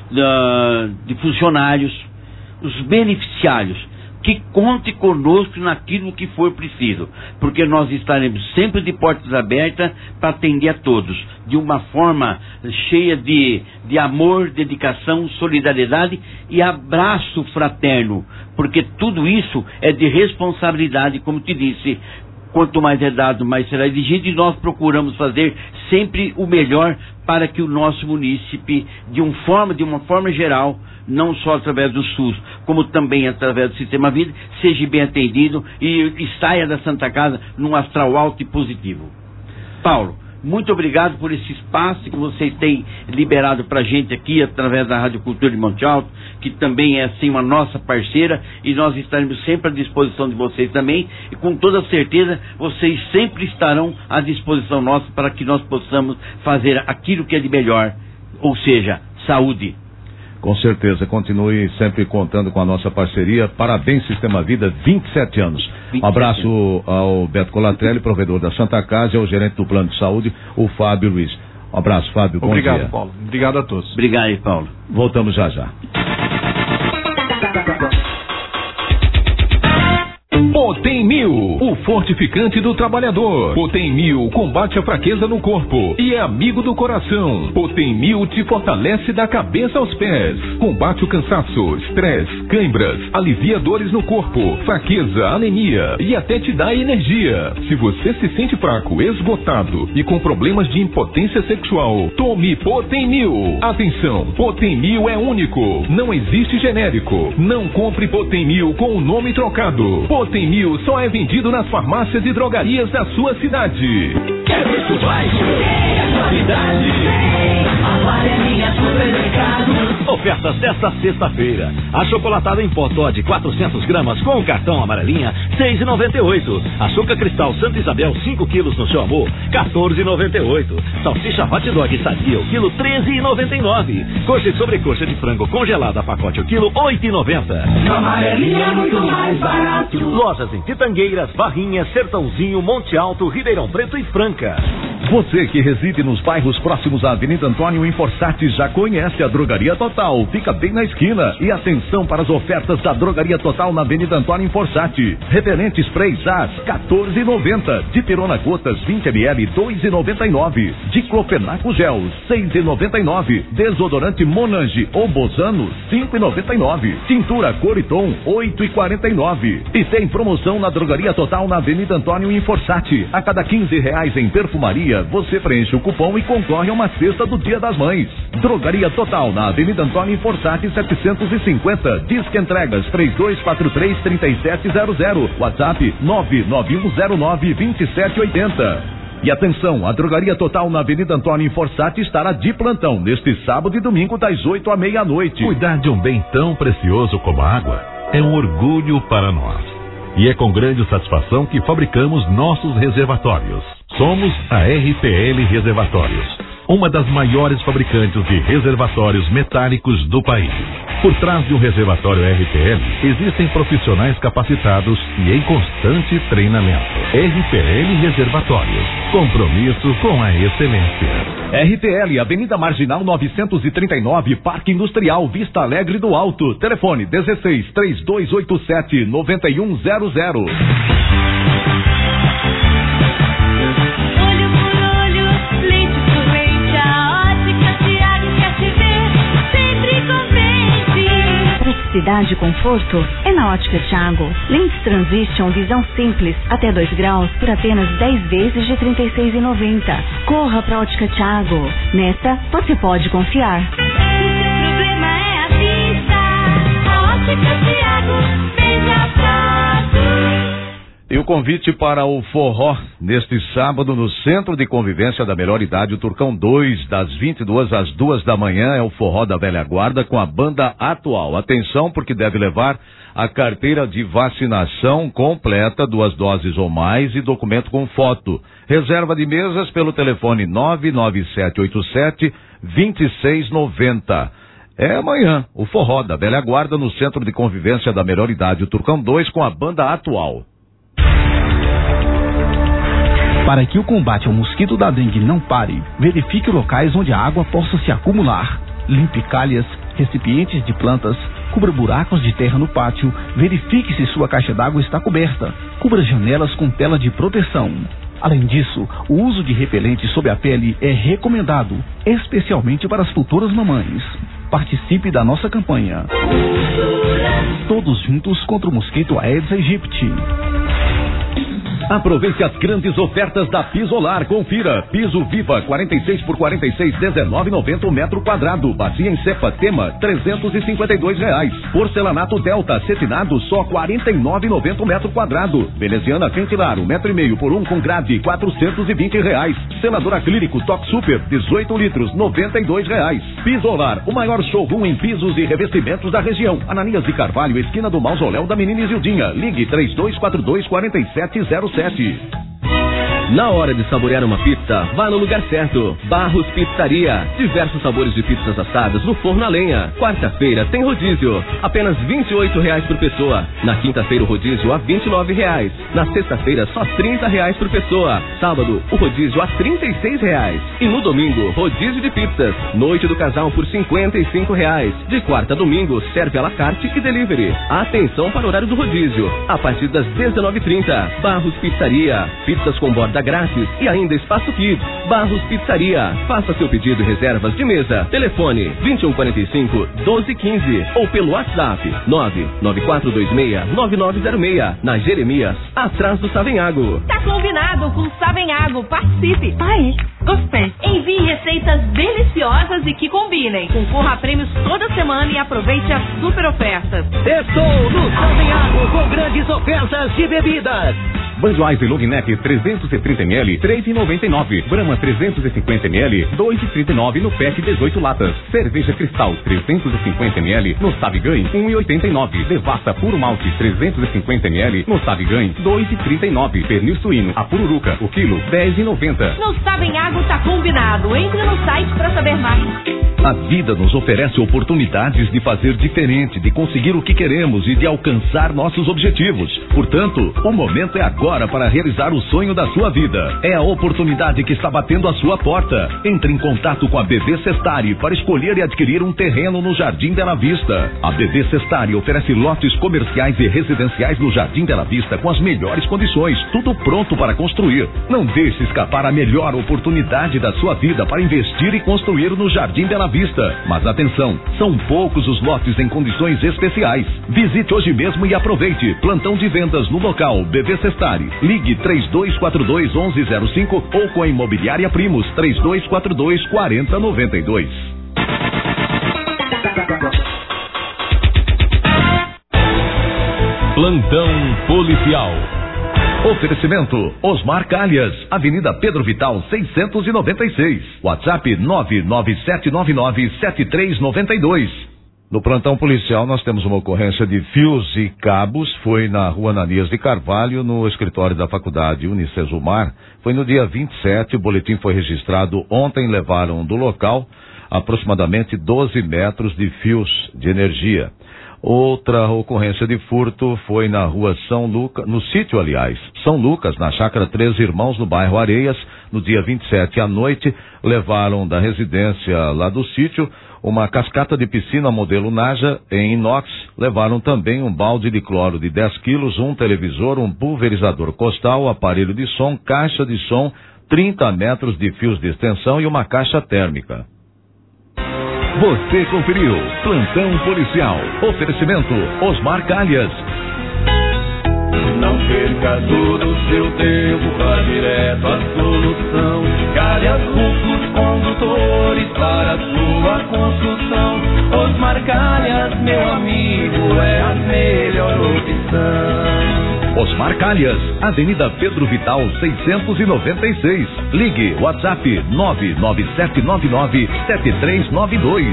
de funcionários, os beneficiários, que conte conosco naquilo que for preciso, porque nós estaremos sempre de portas abertas para atender a todos, de uma forma cheia de amor, dedicação, solidariedade e abraço fraterno, porque tudo isso é de responsabilidade, como te disse, quanto mais é dado, mais será exigido, e nós procuramos fazer sempre o melhor para que o nosso munícipe, de uma forma geral, não só através do SUS, como também através do Sistema Vida, seja bem atendido e saia da Santa Casa num astral alto e positivo. Paulo, muito obrigado por esse espaço que vocês têm liberado para a gente aqui através da Rádio Cultura de Monte Alto, que também é assim uma nossa parceira, e nós estaremos sempre à disposição de vocês também, e com toda certeza vocês sempre estarão à disposição nossa para que nós possamos fazer aquilo que é de melhor, ou seja, saúde. Com certeza, continue sempre contando com a nossa parceria. Parabéns, Sistema Vida, 27 anos. Um abraço ao Beto Colatrelli, provedor da Santa Casa, e ao gerente do Plano de Saúde, o Fábio Luiz. Um abraço, Fábio. Bom Obrigado, dia. Paulo. Obrigado a todos. Obrigado aí, Paulo. Voltamos já já. Potem 1000, o fortificante do trabalhador. Potem 1000 combate a fraqueza no corpo e é amigo do coração. Potem 1000 te fortalece da cabeça aos pés. Combate o cansaço, estresse, câimbras, alivia dores no corpo, fraqueza, anemia e até te dá energia. Se você se sente fraco, esgotado e com problemas de impotência sexual, tome Potem 1000. Atenção, Potem 1000 é único, não existe genérico. Não compre Potem 1000 com o nome trocado. Potem 1000 só é vendido nas farmácias e drogarias da sua cidade. Quer preço baixo? É qualidade. Amarelinha Supermercado. Ofertas desta sexta-feira. A chocolatada em pó Toddy 400 gramas com o cartão Amarelinha, R$6,98. Açúcar Cristal Santa Isabel 5 quilos no seu amor, R$14,98. Salsicha Hot Dog Sadia o quilo, R$13,99. Coxa e sobrecoxa de frango congelada pacote o quilo, R$8,90. Amarelinha é muito mais barato. Lojas em Pitangueiras, Barrinha, Sertãozinho, Monte Alto, Ribeirão Preto e Franca. Você que reside nos bairros próximos à Avenida Antônio em Forçati já conhece a Drogaria Total. Fica bem na esquina. E atenção para as ofertas da Drogaria Total na Avenida Antônio em Forçati. Repelente Spray Zaz, R$14,90. Dipirona Gotas 20 ml, R$2,99. Diclofenaco Gel, R$6,99. Desodorante Monange ou Bozano, R$5,99. Tintura Coriton, R$8,49. E tem promoção na Drogaria Total na Avenida Antônio em Forçati. A cada R$15 em perfumaria, você preenche o cupom e concorre a uma cesta do Dia das Mães. Drogaria Total na Avenida Antônio em Forçati 750. Disque entregas 3243-3700. WhatsApp 99109-2780. E atenção, a Drogaria Total na Avenida Antônio em Forçati estará de plantão neste sábado e domingo das 8 à meia-noite. Cuidar de um bem tão precioso como a água é um orgulho para nós. E é com grande satisfação que fabricamos nossos reservatórios. Somos a RPL Reservatórios, uma das maiores fabricantes de reservatórios metálicos do país. Por trás de um reservatório RPL, existem profissionais capacitados e em constante treinamento. RPL Reservatórios, compromisso com a excelência. RPL, Avenida Marginal 939, Parque Industrial, Vista Alegre do Alto. Telefone 16-3287-9100. Praticidade e conforto é na Ótica Thiago. Lentes Transition Visão Simples até 2 graus por apenas 10 vezes de R$36,90. Corra pra Ótica Thiago. Nessa você pode confiar. O seu problema é a vista. A Ótica Thiago veja foto. E o convite para o forró neste sábado no Centro de Convivência da Melhor Idade, o Turcão 2, das 22 às 2 da manhã, é o forró da velha guarda com a banda atual. Atenção, porque deve levar a carteira de vacinação completa, 2 doses ou mais e documento com foto. Reserva de mesas pelo telefone 99787-2690. É amanhã, o forró da velha guarda no Centro de Convivência da Melhor Idade, o Turcão 2 com a banda atual. Para que o combate ao mosquito da dengue não pare, verifique locais onde a água possa se acumular. Limpe calhas, recipientes de plantas, cubra buracos de terra no pátio, verifique se sua caixa d'água está coberta, cubra janelas com tela de proteção. Além disso, o uso de repelente sob a pele é recomendado, especialmente para as futuras mamães. Participe da nossa campanha. Todos juntos contra o mosquito Aedes aegypti. Aproveite as grandes ofertas da Pisolar. Confira. Piso Viva 46 por 46, R$19,90 metro quadrado. Bacia em cepa Tema, R$352. Porcelanato Delta acetinado, só R$49,90 metro quadrado. Veneziana Ventilar, 1,5 metro por 1 com grade, R$420. Selador acrílico Top Super, 18 litros, R$92. Pisolar, o maior showroom em pisos e revestimentos da região. Ananias de Carvalho, esquina do Mausoléu da Menina Isildinha. Ligue 3242-4707. Na hora de saborear uma pizza, vá no lugar certo. Barros Pizzaria. Diversos sabores de pizzas assadas no forno a lenha. Quarta-feira tem rodízio. Apenas R$28 por pessoa. Na quinta-feira o rodízio a R$29. Na sexta-feira só R$30 por pessoa. Sábado o rodízio a R$36. E no domingo, rodízio de pizzas. Noite do casal por R$55. De quarta a domingo, serve à la carte e delivery. Atenção para o horário do rodízio. A partir das 19h30. Barros Pizzaria. Pizzas com borda grátis e ainda espaço kids. Barros Pizzaria. Faça seu pedido e reservas de mesa. Telefone 2145-1215 ou pelo WhatsApp 99426-9906. Na Jeremias, atrás do Savenhago. Tá combinado com Savenhago. Participe. Aí, gostei. Envie receitas deliciosas e que combinem. Concorra a prêmios toda semana e aproveite as super ofertas. Estou no Savenhago com grandes ofertas de bebidas. Budweiser Long Neck 330ml, R$3,99. Brahma 350ml, R$2,39 no PET 18 latas. Cerveja Cristal 350ml no Savigan, R$1,89. Devassa Puro Malte 350ml no Savigan, R$2,39. Pernil suíno, a Pururuca, o quilo, R$10,90. No Savenhago tá combinado. Entre no site pra saber mais. A vida nos oferece oportunidades de fazer diferente, de conseguir o que queremos e de alcançar nossos objetivos. Portanto, o momento é agora para realizar o sonho da sua vida. É a oportunidade que está batendo a sua porta. Entre em contato com a BV Sestari para escolher e adquirir um terreno no Jardim Bela Vista. A BV Sestari oferece lotes comerciais e residenciais no Jardim Bela Vista com as melhores condições, tudo pronto para construir. Não deixe escapar a melhor oportunidade da sua vida para investir e construir no Jardim Bela Vista. Mas atenção, são poucos os lotes em condições especiais. Visite hoje mesmo e aproveite. Plantão de vendas no local BV Sestari. Ligue 3242-1105 ou com a Imobiliária Primos 3242-4092. Plantão policial. Oferecimento Osmar Calhas, Avenida Pedro Vital 696, WhatsApp 997997392. No plantão policial nós temos uma ocorrência de fios e cabos, foi na rua Ananias de Carvalho, no escritório da faculdade Unicesumar. Foi no dia 27, o boletim foi registrado ontem, levaram do local aproximadamente 12 metros de fios de energia. Outra ocorrência de furto foi na rua São Lucas, no sítio, aliás, São Lucas, na chácara Três Irmãos, no bairro Areias, no dia 27 à noite. Levaram da residência lá do sítio uma cascata de piscina modelo Naja em inox. Levaram também um balde de cloro de 10 quilos, um televisor, um pulverizador costal, aparelho de som, caixa de som, 30 metros de fios de extensão e uma caixa térmica. Você conferiu Plantão Policial. Oferecimento Osmar Calhas. Não perca todo o seu tempo, vá direto à solução. Calhas Rufos Condutores para a sua construção. Osmar Calhas, meu amigo, é a melhor opção. Osmar Calhas, Avenida Pedro Vital 696. Ligue WhatsApp 997997392.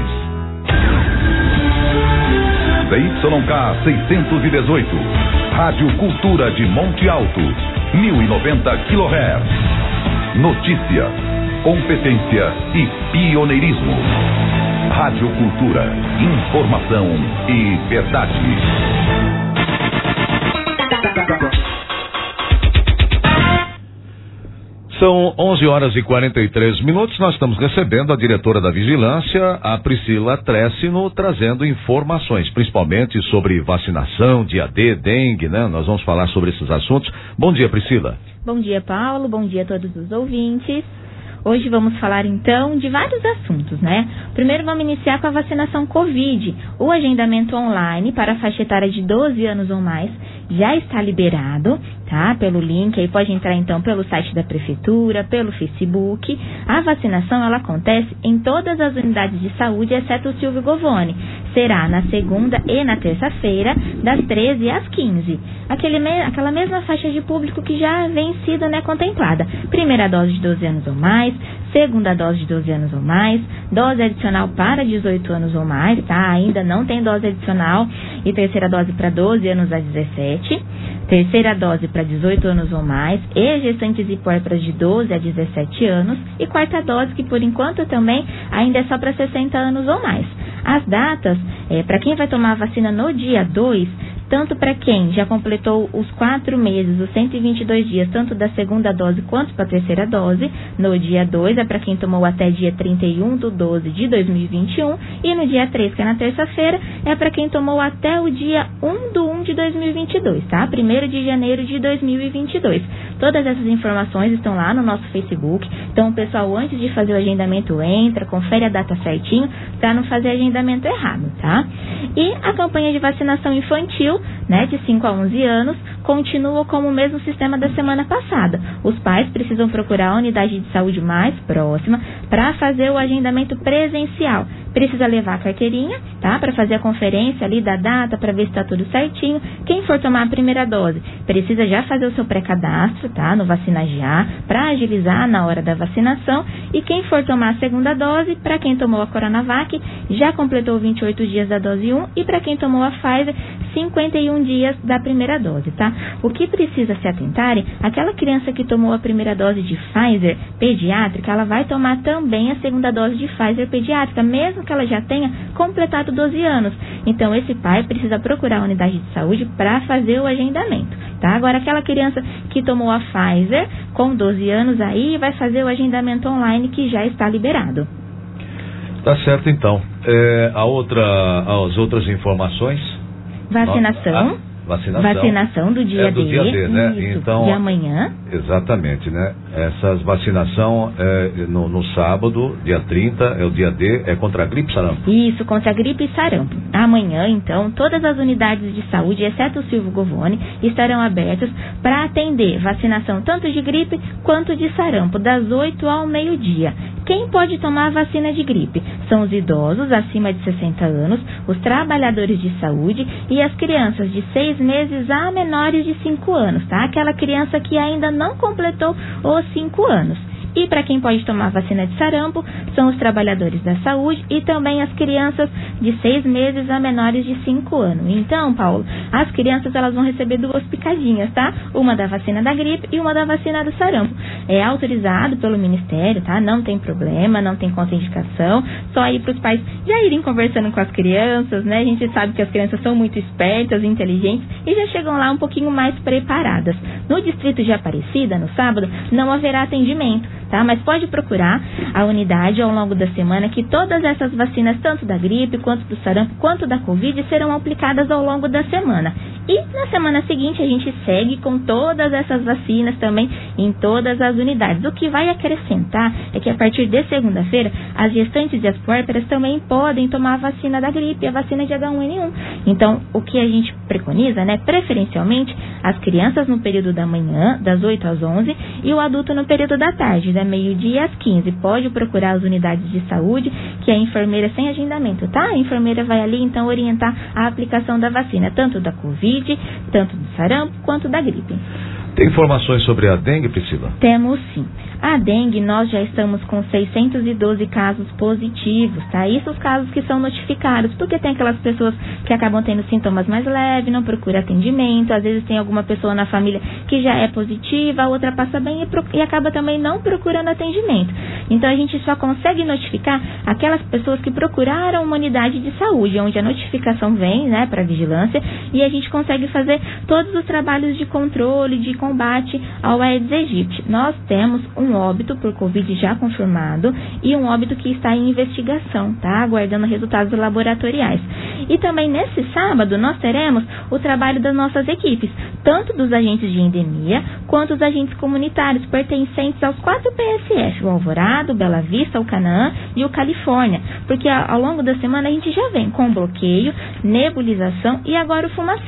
ZYK 618. Rádio Cultura de Monte Alto, 1090 kHz. Notícia, competência e pioneirismo. Rádio Cultura, informação e verdade. São 11h43. Nós estamos recebendo a diretora da Vigilância, a Priscila Trécino, trazendo informações, principalmente sobre vacinação, dia D, dengue, né? Nós vamos falar sobre esses assuntos. Bom dia, Priscila. Bom dia, Paulo. Bom dia a todos os ouvintes. Hoje vamos falar então de vários assuntos, né? Primeiro vamos iniciar com a vacinação Covid. O agendamento online para a faixa etária de 12 anos ou mais já está liberado, tá? Pelo link, aí pode entrar então pelo site da Prefeitura, pelo Facebook. A vacinação, ela acontece em todas as unidades de saúde, exceto o Silvio Govone. Será na segunda e na terça-feira, das 13 às 15. Aquela mesma faixa de público que já vem sido, né, contemplada. Primeira dose de 12 anos ou mais, segunda dose de 12 anos ou mais, dose adicional para 18 anos ou mais, tá? Ainda não tem dose adicional, e terceira dose para 12 anos a 17, terceira dose para 18 anos ou mais, e gestantes e puérperas de 12 a 17 anos, e quarta dose, que por enquanto também ainda é só para 60 anos ou mais. As datas, para quem vai tomar a vacina no dia 2, tanto para quem já completou os 4 meses, os 122 dias, tanto da segunda dose quanto para a terceira dose, no dia 2 é para quem tomou até dia 31/12/2021, e no dia 3, que é na terça-feira, é para quem tomou até o dia 1/1/2022, tá? 1º de janeiro de 2022. Todas essas informações estão lá no nosso Facebook, então o pessoal, antes de fazer o agendamento, entra, confere a data certinho, para não fazer agendamento errado, tá? E a campanha de vacinação infantil, né, de 5 a 11 anos, continua como o mesmo sistema da semana passada. Os pais precisam procurar a unidade de saúde mais próxima para fazer o agendamento presencial. Precisa levar a carteirinha, tá? Para fazer a conferência ali da data, para ver se está tudo certinho. Quem for tomar a primeira dose, precisa já fazer o seu pré-cadastro, tá? No Vacina Já, para agilizar na hora da vacinação. E quem for tomar a segunda dose, para quem tomou a Coronavac, já completou 28 dias da dose 1, e para quem tomou a Pfizer, 51 dias da primeira dose, tá? O que precisa se atentarem, aquela criança que tomou a primeira dose de Pfizer pediátrica, ela vai tomar também a segunda dose de Pfizer pediátrica, mesmo que ela já tenha completado 12 anos. Então, esse pai precisa procurar a unidade de saúde para fazer o agendamento, tá? Agora, aquela criança que tomou a Pfizer com 12 anos aí, vai fazer o agendamento online, que já está liberado. Tá certo, então. As outras informações? Vacinação. Vacinação do dia D, né? Isso, então, de amanhã. Exatamente, né? Essas vacinação no sábado, dia 30, é o dia D, é contra a gripe e sarampo. Isso, contra a gripe e sarampo. Amanhã, então, todas as unidades de saúde, exceto o Silvio Govoni, estarão abertas para atender vacinação tanto de gripe quanto de sarampo, das 8 ao meio-dia. Quem pode tomar a vacina de gripe? São os idosos acima de 60 anos, os trabalhadores de saúde e as crianças de 6 meses a menores de 5 anos, tá? Aquela criança que ainda não completou os 5 anos. E para quem pode tomar vacina de sarampo, são os trabalhadores da saúde e também as crianças de 6 meses a menores de 5 anos. Então, Paulo, as crianças elas vão receber 2 picadinhas, tá? Uma da vacina da gripe e uma da vacina do sarampo. É autorizado pelo Ministério, tá? Não tem problema, não tem contraindicação. Só ir para os pais já irem conversando com as crianças, né? A gente sabe que as crianças são muito espertas, inteligentes e já chegam lá um pouquinho mais preparadas. No distrito de Aparecida, no sábado, não haverá atendimento, tá? Mas pode procurar a unidade ao longo da semana, que todas essas vacinas, tanto da gripe, quanto do sarampo, quanto da Covid, serão aplicadas ao longo da semana. E na semana seguinte a gente segue com todas essas vacinas também em todas as unidades. O que vai acrescentar é que a partir de segunda-feira, as gestantes e as puérperas também podem tomar a vacina da gripe, a vacina de H1N1. Então, o que a gente preconiza, né, preferencialmente, as crianças no período da manhã, das 8 às 11, e o adulto no período da tarde, da meio-dia às 15. Pode procurar as unidades de saúde, que a enfermeira sem agendamento, tá? A enfermeira vai ali, então, orientar a aplicação da vacina, tanto da Covid, tanto do sarampo, quanto da gripe. Tem informações sobre a dengue, Priscila? Temos sim. A dengue, nós já estamos com 612 casos positivos, tá? Isso os casos que são notificados, porque tem aquelas pessoas que acabam tendo sintomas mais leves, não procura atendimento, às vezes tem alguma pessoa na família que já é positiva, a outra passa bem e acaba também não procurando atendimento. Então a gente só consegue notificar aquelas pessoas que procuraram uma unidade de saúde, onde a notificação vem, né, para vigilância, e a gente consegue fazer todos os trabalhos de controle, de combate ao Aedes aegypti. Nós temos um óbito por Covid já confirmado e um óbito que está em investigação, tá? Aguardando resultados laboratoriais. E também nesse sábado nós teremos o trabalho das nossas equipes, tanto dos agentes de endemia quanto os agentes comunitários pertencentes aos 4 PSF, o Alvorada, o Bela Vista, o Canaã e o Califórnia, porque ao longo da semana a gente já vem com bloqueio, nebulização e agora o fumacê,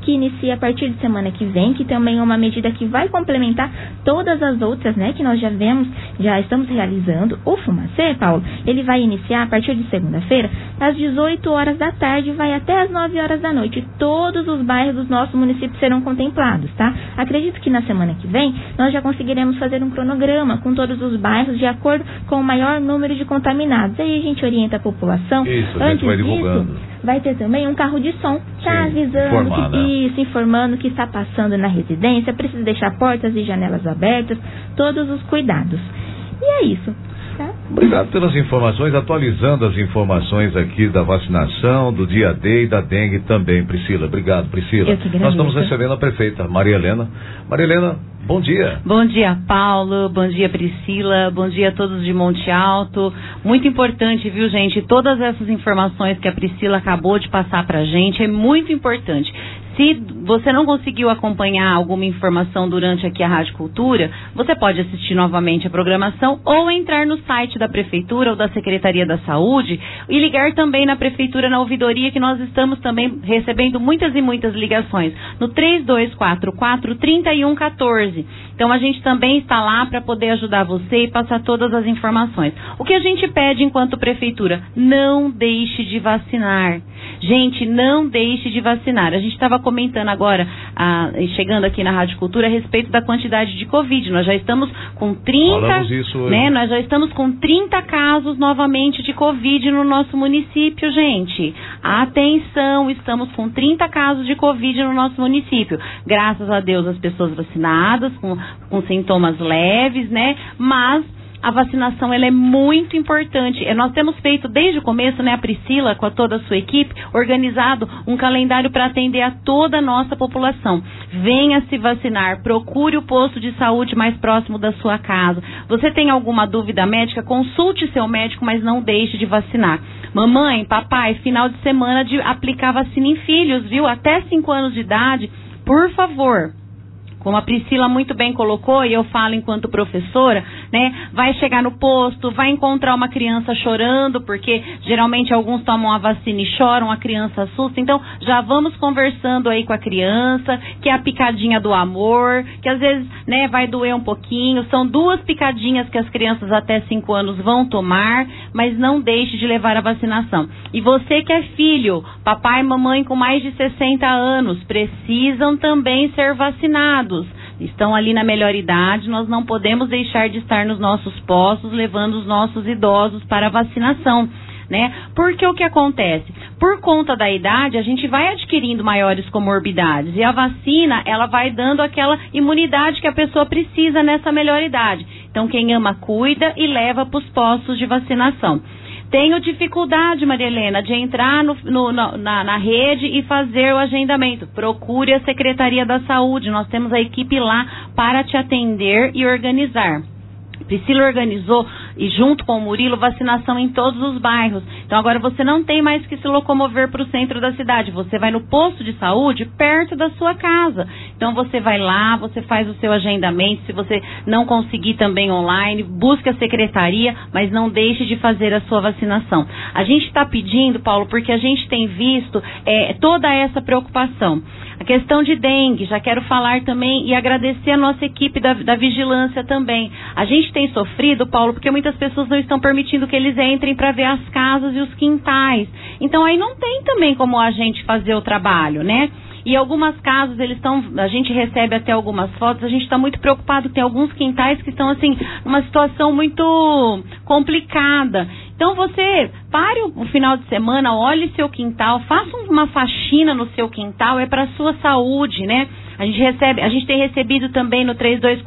que inicia a partir de semana que vem, que também é uma medida que vai complementar todas as outras, né, que nós já estamos realizando. O Fumacê, Paulo, ele vai iniciar a partir de segunda-feira, às 18 horas da tarde, vai até às 9 horas da noite. Todos os bairros do nosso município serão contemplados, tá? Acredito que na semana que vem nós já conseguiremos fazer um cronograma com todos os bairros de acordo com o maior número de contaminados. Aí a gente orienta a população. Isso, a gente vai divulgando. Vai ter também um carro de som, tá avisando informando que está passando na residência, precisa deixar portas e janelas abertas, todos os cuidados. E é isso. Tá? Obrigado pelas informações, atualizando as informações aqui da vacinação, do dia D e da dengue também, Priscila. Obrigado, Priscila. Eu que agradeço. Nós estamos recebendo a prefeita Maria Helena. Maria Helena, bom dia. Bom dia, Paulo. Bom dia, Priscila. Bom dia a todos de Monte Alto. Muito importante, viu, gente? Todas essas informações que a Priscila acabou de passar pra gente é muito importante. Se você não conseguiu acompanhar alguma informação durante aqui a Rádio Cultura, você pode assistir novamente a programação ou entrar no site da Prefeitura ou da Secretaria da Saúde e ligar também na Prefeitura, na ouvidoria, que nós estamos também recebendo muitas e muitas ligações, no 3244-3114. Então a gente também está lá para poder ajudar você e passar todas as informações. O que a gente pede enquanto Prefeitura? Não deixe de vacinar. Gente, não deixe de vacinar. A gente estava comentando agora, chegando aqui na Rádio Cultura, a respeito da quantidade de Covid. Nós já estamos com 30, né? Nós já estamos com 30 casos novamente de Covid no nosso município, gente. Atenção, estamos com 30 casos de Covid no nosso município. Graças a Deus, as pessoas vacinadas, com sintomas leves, né? Mas a vacinação, ela é muito importante. Nós temos feito desde o começo, né, a Priscila, com toda a sua equipe, organizado um calendário para atender a toda a nossa população. Venha se vacinar, procure o posto de saúde mais próximo da sua casa. Você tem alguma dúvida médica? Consulte seu médico, mas não deixe de vacinar. Mamãe, papai, final de semana de aplicar vacina em filhos, viu? Até 5 anos de idade, por favor. Como a Priscila muito bem colocou, e eu falo enquanto professora, né? Vai chegar no posto, vai encontrar uma criança chorando, porque geralmente alguns tomam a vacina e choram, a criança assusta. Então, já vamos conversando aí com a criança, que é a picadinha do amor, que às vezes, né, vai doer um pouquinho. São 2 picadinhas que as crianças até 5 anos vão tomar, mas não deixe de levar a vacinação. E você que é filho, papai e mamãe com mais de 60 anos, precisam também ser vacinados. Estão ali na melhor idade, nós não podemos deixar de estar nos nossos postos, levando os nossos idosos para a vacinação, né? Porque o que acontece? Por conta da idade, a gente vai adquirindo maiores comorbidades, e a vacina, ela vai dando aquela imunidade que a pessoa precisa nessa melhor idade. Então, quem ama, cuida e leva para os postos de vacinação. Tenho dificuldade, Maria Helena, de entrar na rede e fazer o agendamento. Procure a Secretaria da Saúde. Nós temos a equipe lá para te atender e organizar. Priscila organizou, e junto com o Murilo, vacinação em todos os bairros. Então agora você não tem mais que se locomover para o centro da cidade. Você vai no posto de saúde perto da sua casa. Então você vai lá, você faz o seu agendamento. Se você não conseguir também online, busque a secretaria, mas não deixe de fazer a sua vacinação. A gente está pedindo, Paulo, porque a gente tem visto toda essa preocupação. A questão de dengue, já quero falar também e agradecer a nossa equipe da vigilância também. A gente tem sofrido, Paulo, porque muitas pessoas não estão permitindo que eles entrem para ver as casas e os quintais. Então aí não tem também como a gente fazer o trabalho, né? E algumas casas, a gente recebe até algumas fotos, a gente está muito preocupado, tem alguns quintais que estão assim, numa situação muito complicada. Então você pare o final de semana, olhe seu quintal, faça uma faxina no seu quintal, é para a sua saúde, né? A gente tem recebido também no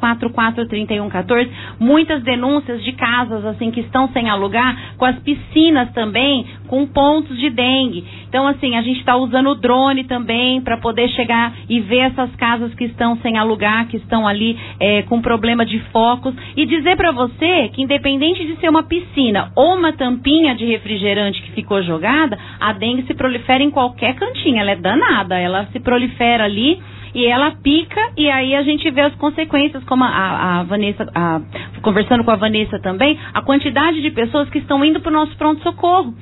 3244-3114 muitas denúncias de casas assim que estão sem alugar, com as piscinas também, com pontos de dengue. Então assim, a gente está usando o drone também para poder chegar e ver essas casas que estão sem alugar, que estão ali com problema de focos, e dizer para você que independente de ser uma piscina ou uma tampinha de refrigerante que ficou jogada, a dengue se prolifera em qualquer cantinho, ela é danada, ela se prolifera ali e ela pica, e aí a gente vê as consequências, como a Vanessa, conversando com a Vanessa também, a quantidade de pessoas que estão indo para o nosso pronto-socorro,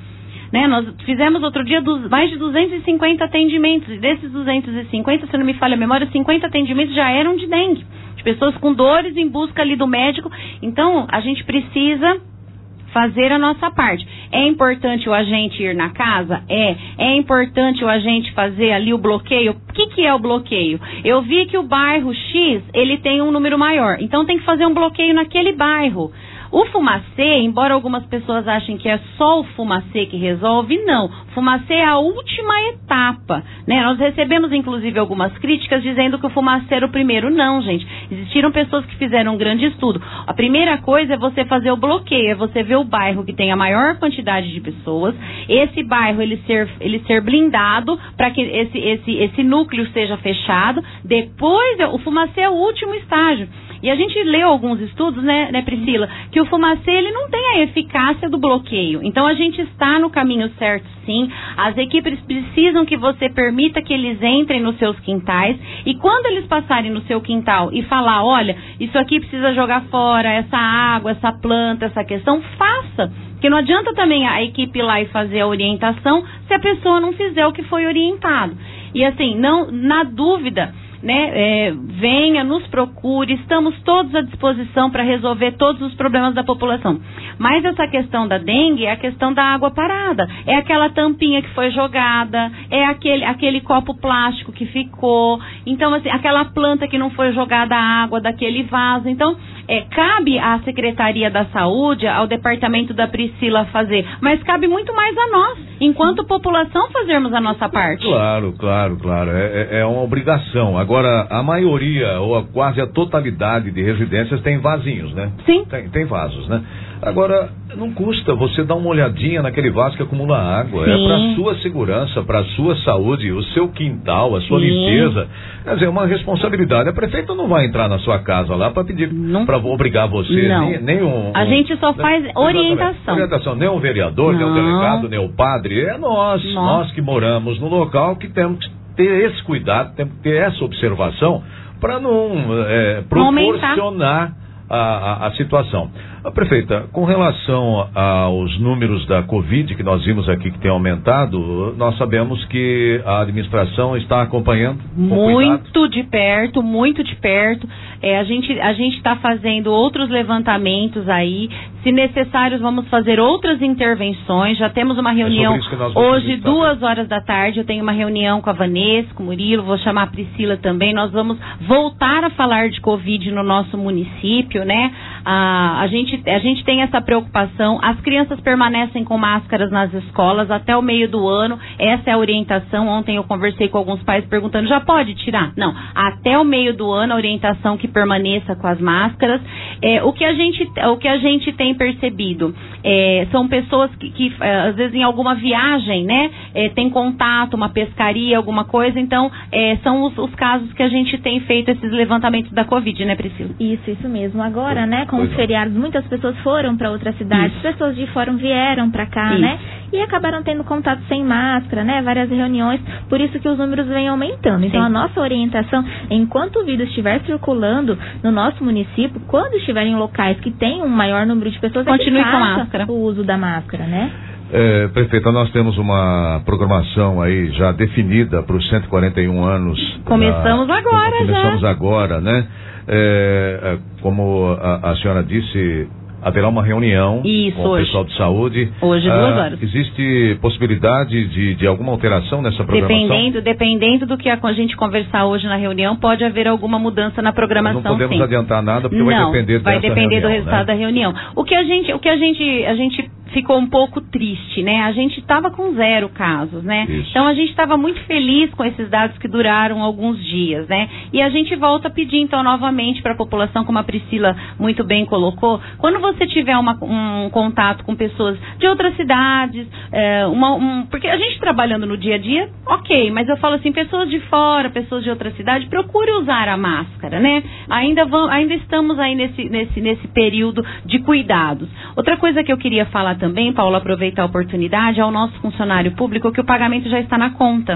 né? Nós fizemos outro dia mais de 250 atendimentos, e desses 250, se não me falha a memória, 50 atendimentos já eram de dengue, de pessoas com dores em busca ali do médico. Então, a gente precisa fazer a nossa parte. É importante o agente ir na casa? É importante o agente fazer ali o bloqueio? O que é o bloqueio? Eu vi que o bairro X, ele tem um número maior, então tem que fazer um bloqueio naquele bairro. O fumacê, embora algumas pessoas achem que é só o fumacê que resolve, não. O fumacê é a última etapa, né? Nós recebemos, inclusive, algumas críticas dizendo que o fumacê era o primeiro. Não, gente. Existiram pessoas que fizeram um grande estudo. A primeira coisa é você fazer o bloqueio, é você ver o bairro que tem a maior quantidade de pessoas, esse bairro ele ser blindado para que esse núcleo seja fechado. Depois, o fumacê é o último estágio. E a gente leu alguns estudos, né, Priscila, que o fumacê ele não tem a eficácia do bloqueio. Então a gente está no caminho certo, sim. As equipes precisam que você permita que eles entrem nos seus quintais, e quando eles passarem no seu quintal e falar, olha, isso aqui precisa jogar fora, essa água, essa planta, essa questão, faça. Porque não adianta também a equipe ir lá e fazer a orientação se a pessoa não fizer o que foi orientado. E assim, não, na dúvida, né, venha, nos procure, estamos todos à disposição para resolver todos os problemas da população. Mas essa questão da dengue é a questão da água parada, é aquela tampinha que foi jogada, é aquele copo plástico que ficou, então assim, aquela planta que não foi jogada a água daquele vaso. Então, cabe à Secretaria da Saúde, ao departamento da Priscila fazer, mas cabe muito mais a nós, enquanto população, fazermos a nossa parte. Claro. É uma obrigação. Agora, a maioria, ou quase a totalidade de residências tem vasinhos, né? Sim. Tem vasos, né? Agora, não custa você dar uma olhadinha naquele vaso que acumula água. Sim. É para sua segurança, para sua saúde, o seu quintal, a sua limpeza. Quer dizer, uma responsabilidade. A prefeita não vai entrar na sua casa lá para pedir, para obrigar você. Nem a gente só faz orientação. Nem o vereador, nem o delegado, nem o padre. É nós que moramos no local que temos que ter esse cuidado, temos que ter essa observação para não proporcionar a situação. A prefeita, com relação aos números da Covid que nós vimos aqui que tem aumentado, nós sabemos que a administração está acompanhando muito de perto. A gente está fazendo outros levantamentos aí. Se necessários, vamos fazer outras intervenções. Já temos uma reunião hoje, 2h da tarde. Eu tenho uma reunião com a Vanessa, com o Murilo, vou chamar a Priscila também. Nós vamos voltar a falar de Covid no nosso município, né? A gente tem essa preocupação. As crianças permanecem com máscaras nas escolas até o meio do ano. Essa é a orientação. Ontem eu conversei com alguns pais perguntando, já pode tirar? Não, até o meio do ano a orientação que permaneça com as máscaras. O que a gente tem percebido são pessoas que às vezes em alguma viagem, né, tem contato, uma pescaria, alguma coisa. Então são os casos que a gente tem feito esses levantamentos da Covid, né, Priscila? Isso mesmo. Agora, né, com os feriados, muitas pessoas foram para outras cidades, pessoas de fora vieram para cá, né, e acabaram tendo contato sem máscara, né, várias reuniões, por isso que os números vêm aumentando. Então, a nossa orientação, enquanto o vírus estiver circulando no nosso município, quando estiverem em locais que tem um maior número de pessoas, continue com máscara, o uso da máscara, né? Prefeita, nós temos uma programação aí já definida para os 141 anos. Começamos agora, né? Como a senhora disse, haverá uma reunião com o pessoal de saúde. Hoje, 2h. Existe possibilidade de alguma alteração nessa programação? Dependendo do que a gente conversar hoje na reunião, pode haver alguma mudança na programação. Não podemos adiantar nada, porque vai depender do resultado da reunião. O que a gente ficou um pouco triste, né? A gente estava com 0 casos, né? Isso. Então a gente estava muito feliz com esses dados que duraram alguns dias, né? E a gente volta a pedir então novamente para a população, como a Priscila muito bem colocou, quando você tiver um contato com pessoas de outras cidades, porque a gente trabalhando no dia a dia, ok, mas eu falo assim, pessoas de fora, pessoas de outra cidade, procure usar a máscara, né? Ainda estamos aí nesse período de cuidados. Outra coisa que eu queria falar também, Paulo, aproveitar a oportunidade, ao nosso funcionário público, que o pagamento já está na conta.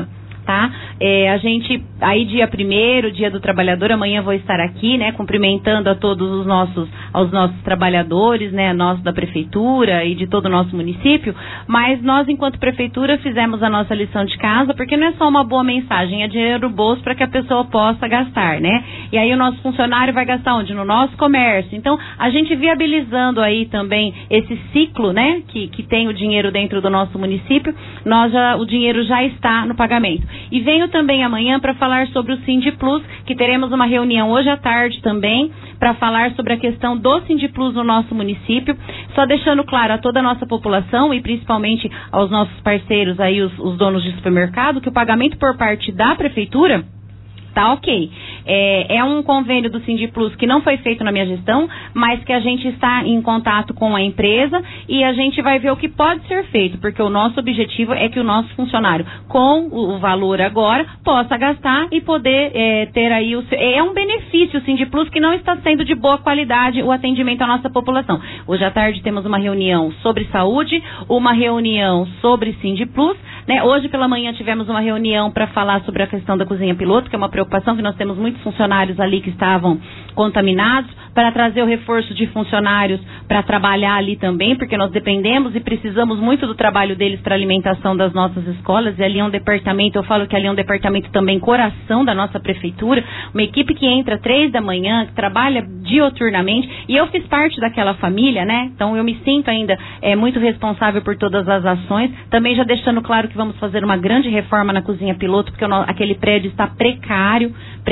tá? A gente, aí dia 1º, dia do trabalhador, amanhã vou estar aqui, né, cumprimentando a todos os nossos trabalhadores, né, nós da prefeitura e de todo o nosso município, mas nós, enquanto prefeitura, fizemos a nossa lição de casa, porque não é só uma boa mensagem, é dinheiro no bolso para que a pessoa possa gastar, né? E aí o nosso funcionário vai gastar onde? No nosso comércio. Então, a gente viabilizando aí também esse ciclo, né, que tem o dinheiro dentro do nosso município, o dinheiro já está no pagamento. E venho também amanhã para falar sobre o Sindplus, que teremos uma reunião hoje à tarde também, para falar sobre a questão do Sindplus no nosso município, só deixando claro a toda a nossa população e principalmente aos nossos parceiros aí, os donos de supermercado, que o pagamento por parte da prefeitura tá ok. É um convênio do Sindplus que não foi feito na minha gestão, mas que a gente está em contato com a empresa e a gente vai ver o que pode ser feito, porque o nosso objetivo é que o nosso funcionário, com o valor agora, possa gastar e poder ter aí é um benefício o Sindplus que não está sendo de boa qualidade o atendimento à nossa população. Hoje à tarde temos uma reunião sobre saúde, uma reunião sobre Sindplus, né? Hoje pela manhã tivemos uma reunião para falar sobre a questão da cozinha piloto, que é uma preocupação que nós temos muitos funcionários ali que estavam contaminados, para trazer o reforço de funcionários para trabalhar ali também, porque nós dependemos e precisamos muito do trabalho deles para a alimentação das nossas escolas, e ali é um departamento, eu falo que ali é um departamento também coração da nossa prefeitura, uma equipe que entra 3 da manhã, que trabalha dioturnamente, e eu fiz parte daquela família, né? Então eu me sinto ainda muito responsável por todas as ações, também já deixando claro que vamos fazer uma grande reforma na cozinha piloto, porque aquele prédio está precário,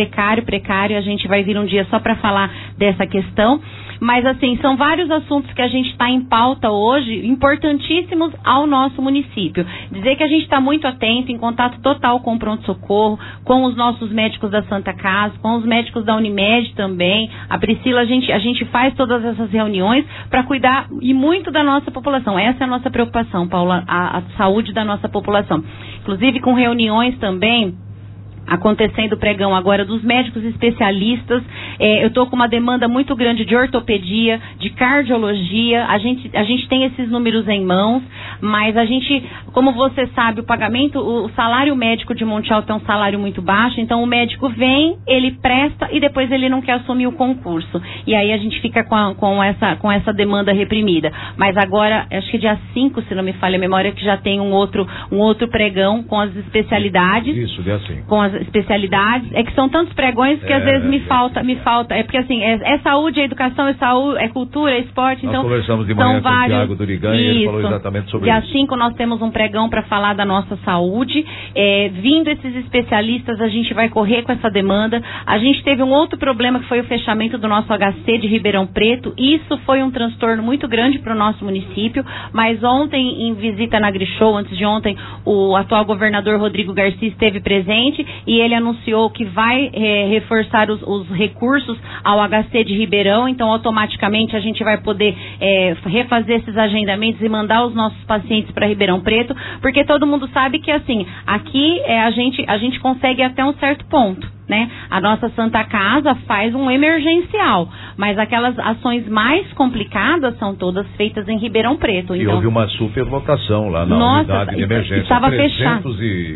a gente vai vir um dia só para falar dessa questão, mas assim, são vários assuntos que a gente está em pauta hoje, importantíssimos ao nosso município. Dizer que a gente está muito atento, em contato total com o pronto-socorro, com os nossos médicos da Santa Casa, com os médicos da Unimed também, a Priscila, a gente faz todas essas reuniões para cuidar e muito da nossa população. Essa é a nossa preocupação, Paula, a saúde da nossa população. Inclusive com reuniões também, acontecendo o pregão agora dos médicos especialistas, eu estou com uma demanda muito grande de ortopedia, de cardiologia, a gente tem esses números em mãos, mas a gente, como você sabe, o salário médico de Monte Alto é um salário muito baixo, então o médico vem, ele presta e depois ele não quer assumir o concurso, e aí a gente fica com essa demanda reprimida, mas agora, acho que dia 5, se não me falha a memória, que já tem um outro pregão com as especialidades. Isso, dia 5. Com as especialidades, que são tantos pregões que às vezes me falta, porque assim, é saúde, é educação, é cultura, é esporte, então conversamos de manhã com o Thiago Durigan e ele falou exatamente sobre isso. Dia 5 nós temos um pregão para falar da nossa saúde, vindo esses especialistas, a gente vai correr com essa demanda. A gente teve um outro problema que foi o fechamento do nosso HC de Ribeirão Preto, isso foi um transtorno muito grande para o nosso município, mas ontem, em visita na Grishow, antes de ontem, o atual governador Rodrigo Garcia esteve presente e ele anunciou que vai reforçar os recursos ao HC de Ribeirão, então automaticamente a gente vai poder refazer esses agendamentos e mandar os nossos pacientes para Ribeirão Preto, porque todo mundo sabe que assim, aqui a gente consegue até um certo ponto, né? A nossa Santa Casa faz um emergencial, mas aquelas ações mais complicadas são todas feitas em Ribeirão Preto. E houve uma superlotação lá na unidade de emergência. Estava fechado.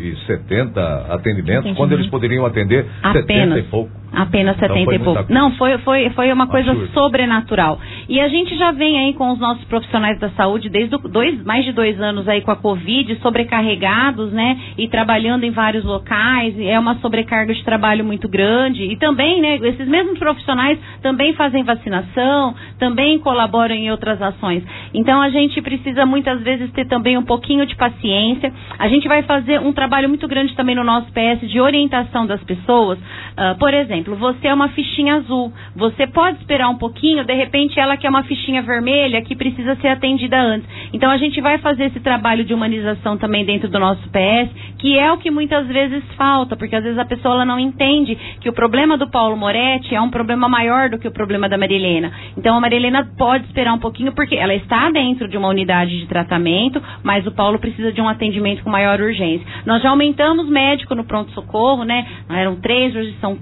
370 atendimentos, quando eles poderiam atender apenas 70 e pouco. Apenas 70 e pouco. Não, foi uma coisa sobrenatural. E a gente já vem aí com os nossos profissionais da saúde desde mais de 2 anos aí com a Covid, sobrecarregados, né? E trabalhando em vários locais, é uma sobrecarga de trabalho muito grande. E também, né, esses mesmos profissionais também fazem vacinação, também colaboram em outras ações. Então a gente precisa muitas vezes ter também um pouquinho de paciência. A gente vai fazer um trabalho muito grande também no nosso PS de orientação das pessoas. Por exemplo, você é uma fichinha azul, você pode esperar um pouquinho, de repente ela quer uma fichinha vermelha que precisa ser atendida antes. Então a gente vai fazer esse trabalho de humanização também dentro do nosso PS, que é o que muitas vezes falta, porque às vezes a pessoa ela não entende que o problema do Paulo Moretti é um problema maior do que o problema da Maria Helena. Então a Maria Helena pode esperar um pouquinho, porque ela está dentro de uma unidade de tratamento, mas o Paulo precisa de um atendimento com maior urgência. Nós já aumentamos médico no pronto-socorro, né? Eram 3, hoje são 4.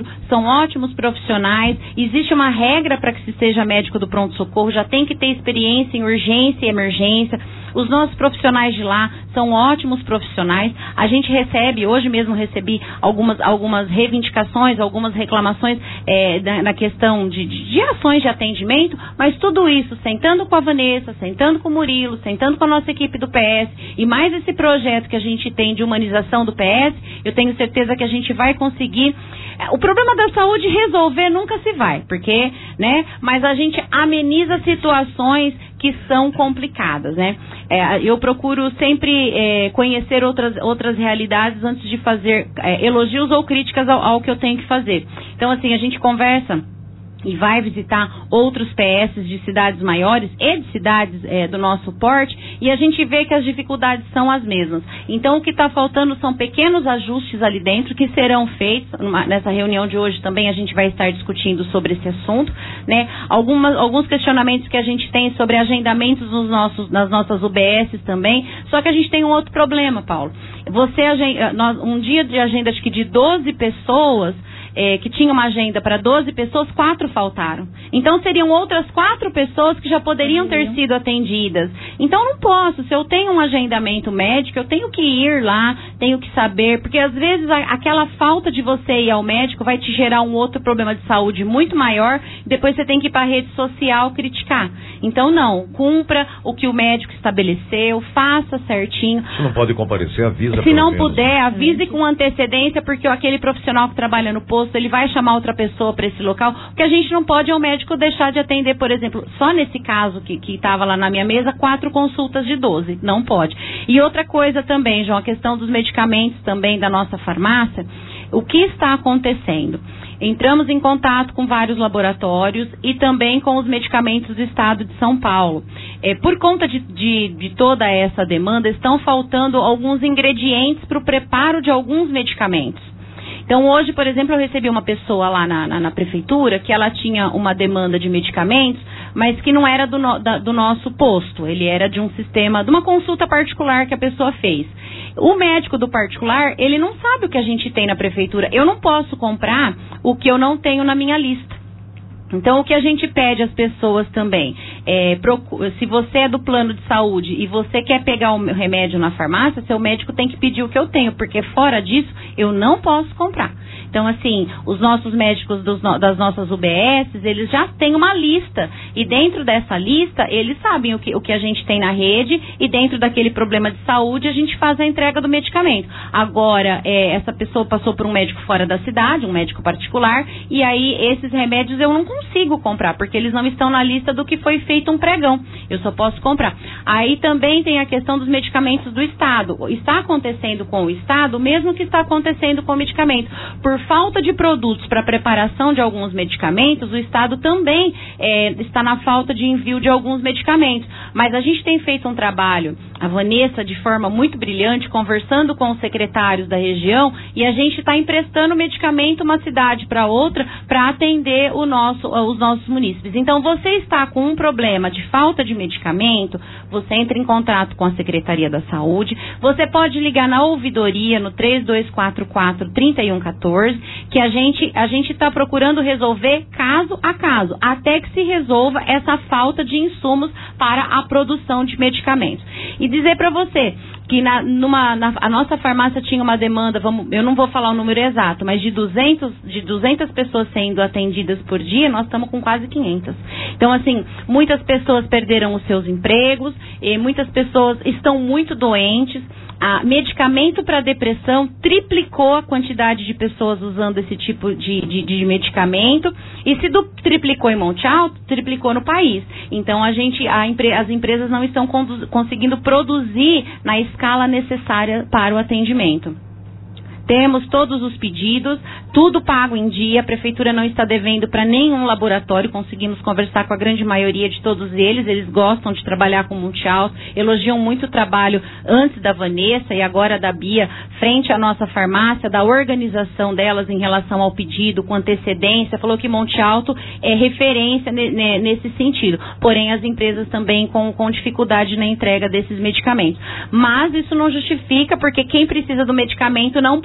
24, são ótimos profissionais, existe uma regra para que se seja médico do pronto-socorro, já tem que ter experiência em urgência e emergência. Os nossos profissionais de lá são ótimos profissionais. A gente recebe, hoje mesmo recebi algumas reivindicações, algumas reclamações na questão de ações de atendimento, mas tudo isso sentando com a Vanessa, sentando com o Murilo, sentando com a nossa equipe do PS e mais esse projeto que a gente tem de humanização do PS, eu tenho certeza que a gente vai conseguir. O problema da saúde resolver nunca se vai, porque, né, mas a gente ameniza situações que são complicadas, né? Eu procuro sempre conhecer outras realidades antes de fazer elogios ou críticas ao que eu tenho que fazer. Então, assim, a gente conversa e vai visitar outros PS de cidades maiores e de cidades do nosso porte, e a gente vê que as dificuldades são as mesmas. Então, o que está faltando são pequenos ajustes ali dentro que serão feitos. Nessa reunião de hoje também a gente vai estar discutindo sobre esse assunto, né? Alguns questionamentos que a gente tem sobre agendamentos nas nossas UBSs também, só que a gente tem um outro problema, Paulo. Um dia de agenda, acho que de 12 pessoas, que tinha uma agenda para 12 pessoas, 4 faltaram. Então, seriam outras 4 pessoas que já poderiam ter sido atendidas. Então, não posso. Se eu tenho um agendamento médico, eu tenho que ir lá, tenho que saber, porque às vezes aquela falta de você ir ao médico vai te gerar um outro problema de saúde muito maior, e depois você tem que ir para a rede social criticar. Então, não. Cumpra o que o médico estabeleceu, faça certinho. Se não pode comparecer, avisa. Se não puder, avise com antecedência, porque aquele profissional que trabalha no posto, ele vai chamar outra pessoa para esse local. O que a gente não pode é o médico deixar de atender, por exemplo, só nesse caso que estava lá na minha mesa, 4 consultas de 12. Não pode. E outra coisa também, João, a questão dos medicamentos também da nossa farmácia. O que está acontecendo? Entramos em contato com vários laboratórios e também com os medicamentos do estado de São Paulo. Por conta de toda essa demanda, estão faltando alguns ingredientes para o preparo de alguns medicamentos. Então, hoje, por exemplo, eu recebi uma pessoa lá na prefeitura que ela tinha uma demanda de medicamentos, mas que não era do nosso posto. Ele era de um sistema, de uma consulta particular que a pessoa fez. O médico do particular, ele não sabe o que a gente tem na prefeitura. Eu não posso comprar o que eu não tenho na minha lista. Então, o que a gente pede às pessoas também, se você é do plano de saúde e você quer pegar o remédio na farmácia, seu médico tem que pedir o que eu tenho, porque fora disso, eu não posso comprar. Então, assim, os nossos médicos das nossas UBSs, eles já têm uma lista, e dentro dessa lista, eles sabem o que a gente tem na rede, e dentro daquele problema de saúde, a gente faz a entrega do medicamento. Agora, essa pessoa passou por um médico fora da cidade, um médico particular, e aí esses remédios eu não consigo comprar, porque eles não estão na lista do que foi feito um pregão. Eu só posso comprar. Aí também tem a questão dos medicamentos do Estado. Está acontecendo com o Estado, mesmo que está acontecendo com o medicamento. Por falta de produtos para preparação de alguns medicamentos, o Estado também está na falta de envio de alguns medicamentos. Mas a gente tem feito um trabalho, a Vanessa, de forma muito brilhante, conversando com os secretários da região, e a gente está emprestando medicamento uma cidade para outra para atender os nossos munícipes. Então, você está com um problema de falta de medicamento, você entra em contato com a Secretaria da Saúde, você pode ligar na ouvidoria no 3244-3114, que a gente está procurando resolver caso a caso, até que se resolva essa falta de insumos para a produção de medicamentos. E dizer para você que a nossa farmácia tinha uma demanda, eu não vou falar o número exato, mas de 200 pessoas sendo atendidas por dia, nós estamos com quase 500. Então, assim, muitas pessoas perderam os seus empregos, e muitas pessoas estão muito doentes. Medicamento para depressão triplicou a quantidade de pessoas usando esse tipo de medicamento, e se triplicou em Monte Alto, triplicou no país. Então, as empresas não estão conseguindo produzir na escala necessária para o atendimento. Temos todos os pedidos, tudo pago em dia, a prefeitura não está devendo para nenhum laboratório, conseguimos conversar com a grande maioria de todos eles gostam de trabalhar com Monte Alto, elogiam muito o trabalho antes da Vanessa e agora da Bia, frente à nossa farmácia, da organização delas em relação ao pedido, com antecedência, falou que Monte Alto é referência nesse sentido, porém as empresas também com dificuldade na entrega desses medicamentos. Mas isso não justifica, porque quem precisa do medicamento não pode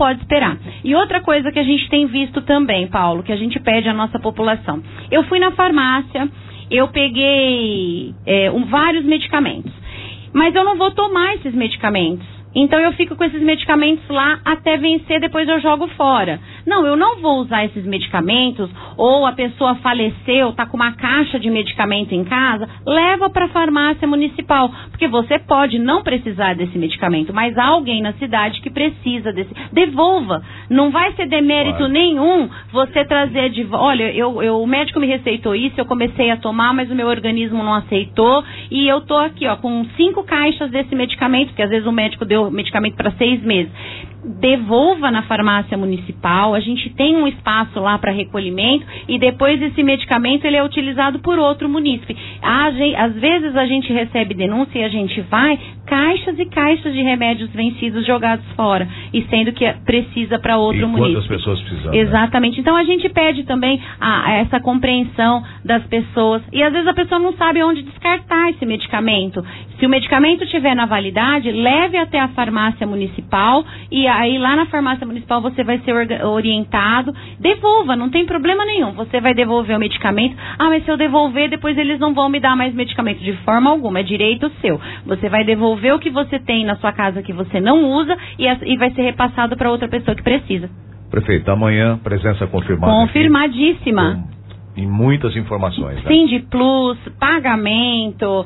pode esperar. E outra coisa que a gente tem visto também, Paulo, que a gente pede à nossa população. Eu fui na farmácia, eu peguei vários medicamentos, mas eu não vou tomar esses medicamentos. Então eu fico com esses medicamentos lá até vencer, depois eu jogo fora. Não, eu não vou usar esses medicamentos, ou a pessoa faleceu, está com uma caixa de medicamento em casa, leva para a farmácia municipal, porque você pode não precisar desse medicamento, mas há alguém na cidade que precisa desse. Devolva. Não vai ser demérito nenhum você trazer de volta. Olha, o médico me receitou isso, eu comecei a tomar, mas o meu organismo não aceitou, e eu tô aqui, com 5 caixas desse medicamento, porque às vezes o médico deu medicamento para 6 meses. Devolva na farmácia municipal, a gente tem um espaço lá para recolhimento, e depois esse medicamento ele é utilizado por outro munícipe. Às vezes a gente recebe denúncia e a gente vai, caixas e caixas de remédios vencidos jogados fora, e sendo que precisa para outro munícipe. Quantas pessoas precisam? Exatamente. Então a gente pede também essa compreensão das pessoas, e às vezes a pessoa não sabe onde descartar esse medicamento. Se o medicamento estiver na validade, leve até a farmácia municipal, e aí lá na farmácia municipal você vai ser orientado, devolva, não tem problema nenhum, você vai devolver o medicamento. Mas se eu devolver, depois eles não vão me dar mais medicamento. De forma alguma, é direito seu. Você vai devolver o que você tem na sua casa que você não usa, e vai ser repassado para outra pessoa que precisa. Prefeita, amanhã, presença confirmada. Confirmadíssima. Aqui, em muitas informações. Né? Sindi Plus, pagamento,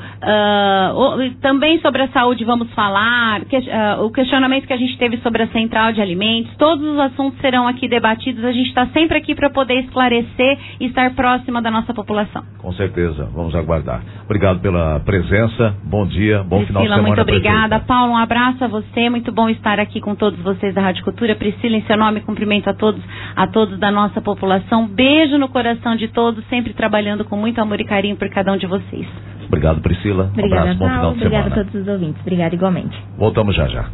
também sobre a saúde vamos falar, o questionamento que a gente teve sobre a central de alimentos, todos os assuntos serão aqui debatidos, a gente está sempre aqui para poder esclarecer e estar próxima da nossa população. Com certeza, vamos aguardar. Obrigado pela presença, bom dia, bom final de semana. Muito obrigada. Paulo, um abraço a você, muito bom estar aqui com todos vocês da Rádio Cultura. Priscila, em seu nome, cumprimento a todos da nossa população, beijo no coração de todos, sempre trabalhando com muito amor e carinho por cada um de vocês. Obrigado, Priscila. Obrigada, abraço, bom final de semana. Obrigada a todos os ouvintes. Obrigada igualmente. Voltamos já já.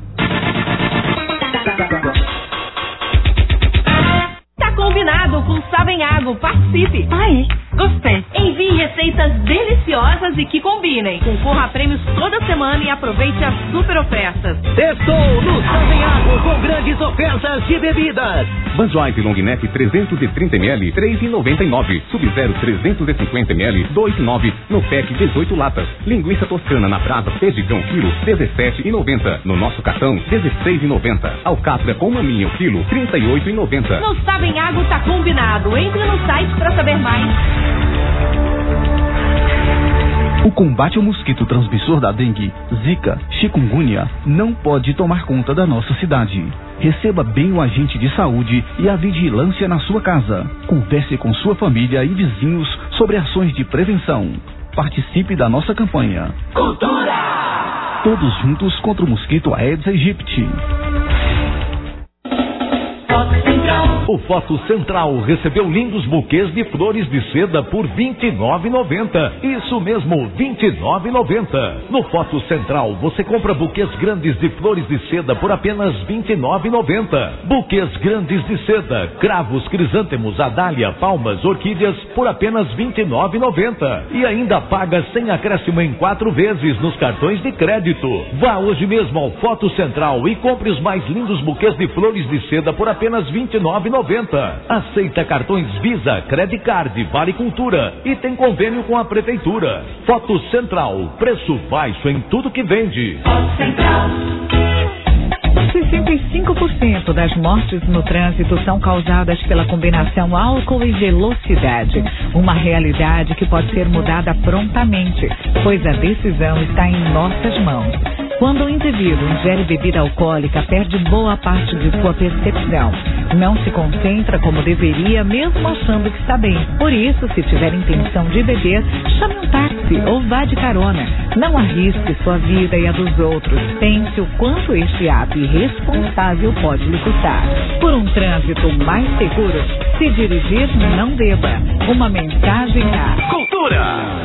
Tá combinado com Savenhago. Participe. Gostei. Envie receitas deliciosas e que combinem. Concorra a prêmios toda semana e aproveite as super ofertas. Estou no Savenhago com grandes ofertas de bebidas. Budweiser Long Neck 330ml, 3,99. Sub-Zero 350ml, 2,9. No PEC 18 latas. Linguiça toscana na brasa Pedigão quilo, 17,90. No nosso cartão, 16,90. Alcatra com maminha o quilo, 38,90. No Savenhago tá combinado. Entre no site para saber mais. O combate ao mosquito transmissor da dengue, zika, chikungunya não pode tomar conta da nossa cidade. Receba bem o agente de saúde e a vigilância na sua casa. Converse com sua família e vizinhos sobre ações de prevenção. Participe da nossa campanha. Cultura! Todos juntos contra o mosquito Aedes aegypti. O Foto Central recebeu lindos buquês de flores de seda por R$ 29,90. Isso mesmo, R$ 29,90. No Foto Central você compra buquês grandes de flores de seda por apenas R$ 29,90. Buquês grandes de seda, cravos, crisântemos, adália, palmas, orquídeas por apenas R$ 29,90. E ainda paga sem acréscimo em 4 vezes nos cartões de crédito. Vá hoje mesmo ao Foto Central e compre os mais lindos buquês de flores de seda por apenas R$ 29,90. Aceita cartões Visa, Credit Card, Vale Cultura e tem convênio com a Prefeitura. Foto Central, preço baixo em tudo que vende. Foto Central. 65% das mortes no trânsito são causadas pela combinação álcool e velocidade. Uma realidade que pode ser mudada prontamente, pois a decisão está em nossas mãos. Quando o indivíduo ingere bebida alcoólica, perde boa parte de sua percepção. Não se concentra como deveria, mesmo achando que está bem. Por isso, se tiver intenção de beber, chame um táxi ou vá de carona. Não arrisque sua vida e a dos outros. Pense o quanto este ato irresponsável pode lhe custar. Por um trânsito mais seguro, se dirigir, não beba. Uma mensagem a Cultura!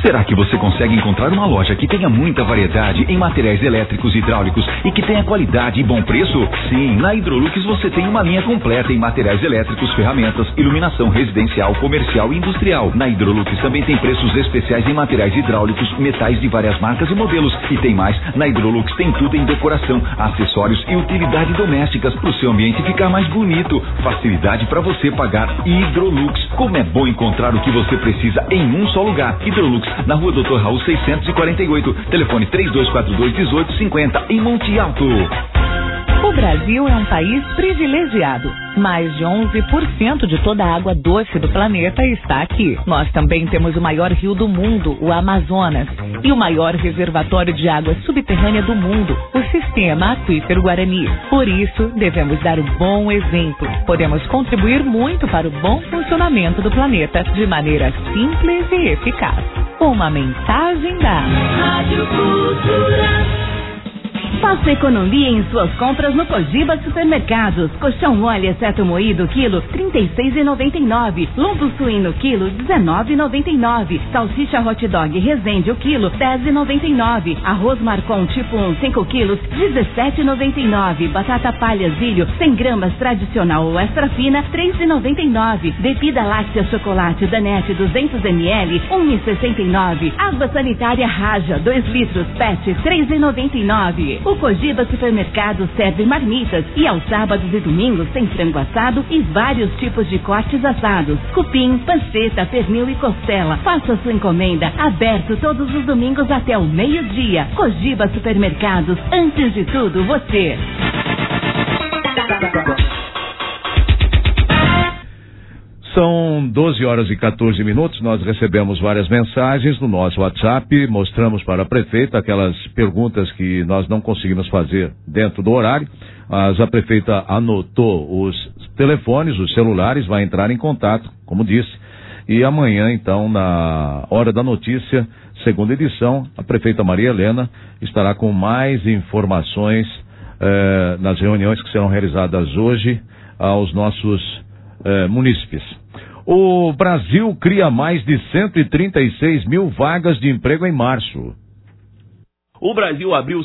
Será que você consegue encontrar uma loja que tenha muita variedade em materiais elétricos e hidráulicos e que tenha qualidade e bom preço? Sim, na Hidrolux você tem uma linha completa em materiais elétricos, ferramentas, iluminação residencial, comercial e industrial. Na Hidrolux também tem preços especiais em materiais hidráulicos, metais de várias marcas e modelos. E tem mais, na Hidrolux tem tudo em decoração, acessórios e utilidades domésticas para o seu ambiente ficar mais bonito. Facilidade para você pagar. Hidrolux, como é bom encontrar o que você precisa em um só lugar. Hidrolux, na Rua Dr. Raul 648, telefone 3242-1850, em Monte Alto. O Brasil é um país privilegiado. Mais de 11% de toda a água doce do planeta está aqui. Nós também temos o maior rio do mundo, o Amazonas, e o maior reservatório de água subterrânea do mundo, o Sistema Aquífero Guarani. Por isso, devemos dar um bom exemplo. Podemos contribuir muito para o bom funcionamento do planeta de maneira simples e eficaz. Uma mensagem da Rádio Cultura. Faça economia em suas compras no Cogiba Supermercados. Colchão mole exceto moído, quilo, R$ 36,99. Lombo suíno, quilo, R$ 19,99. Salsicha hot dog Resende, o quilo, R$ 10,99. Arroz Marcon tipo 1, 5 quilos, R$ 17,99. Batata palha Zílio, 100 gramas tradicional ou extra fina, R$ 3,99. Bebida láctea chocolate Danette 200 ml, R$ 1,69. Água sanitária Raja, 2 litros, PET, R$ 3,99. O Cogiba Supermercado serve marmitas e aos sábados e domingos tem frango assado e vários tipos de cortes assados, cupim, panceta, pernil e costela. Faça sua encomenda, aberto todos os domingos até o meio-dia. Cogiba Supermercados, antes de tudo, você. São 12 horas e 14 minutos, nós recebemos várias mensagens no nosso WhatsApp, mostramos para a prefeita aquelas perguntas que nós não conseguimos fazer dentro do horário, mas a prefeita anotou os telefones, os celulares, vai entrar em contato, como disse, e amanhã então, na Hora da Notícia, segunda edição, a prefeita Maria Helena estará com mais informações nas reuniões que serão realizadas hoje aos nossos munícipes. O Brasil cria mais de 136 mil vagas de emprego em março. O Brasil abriu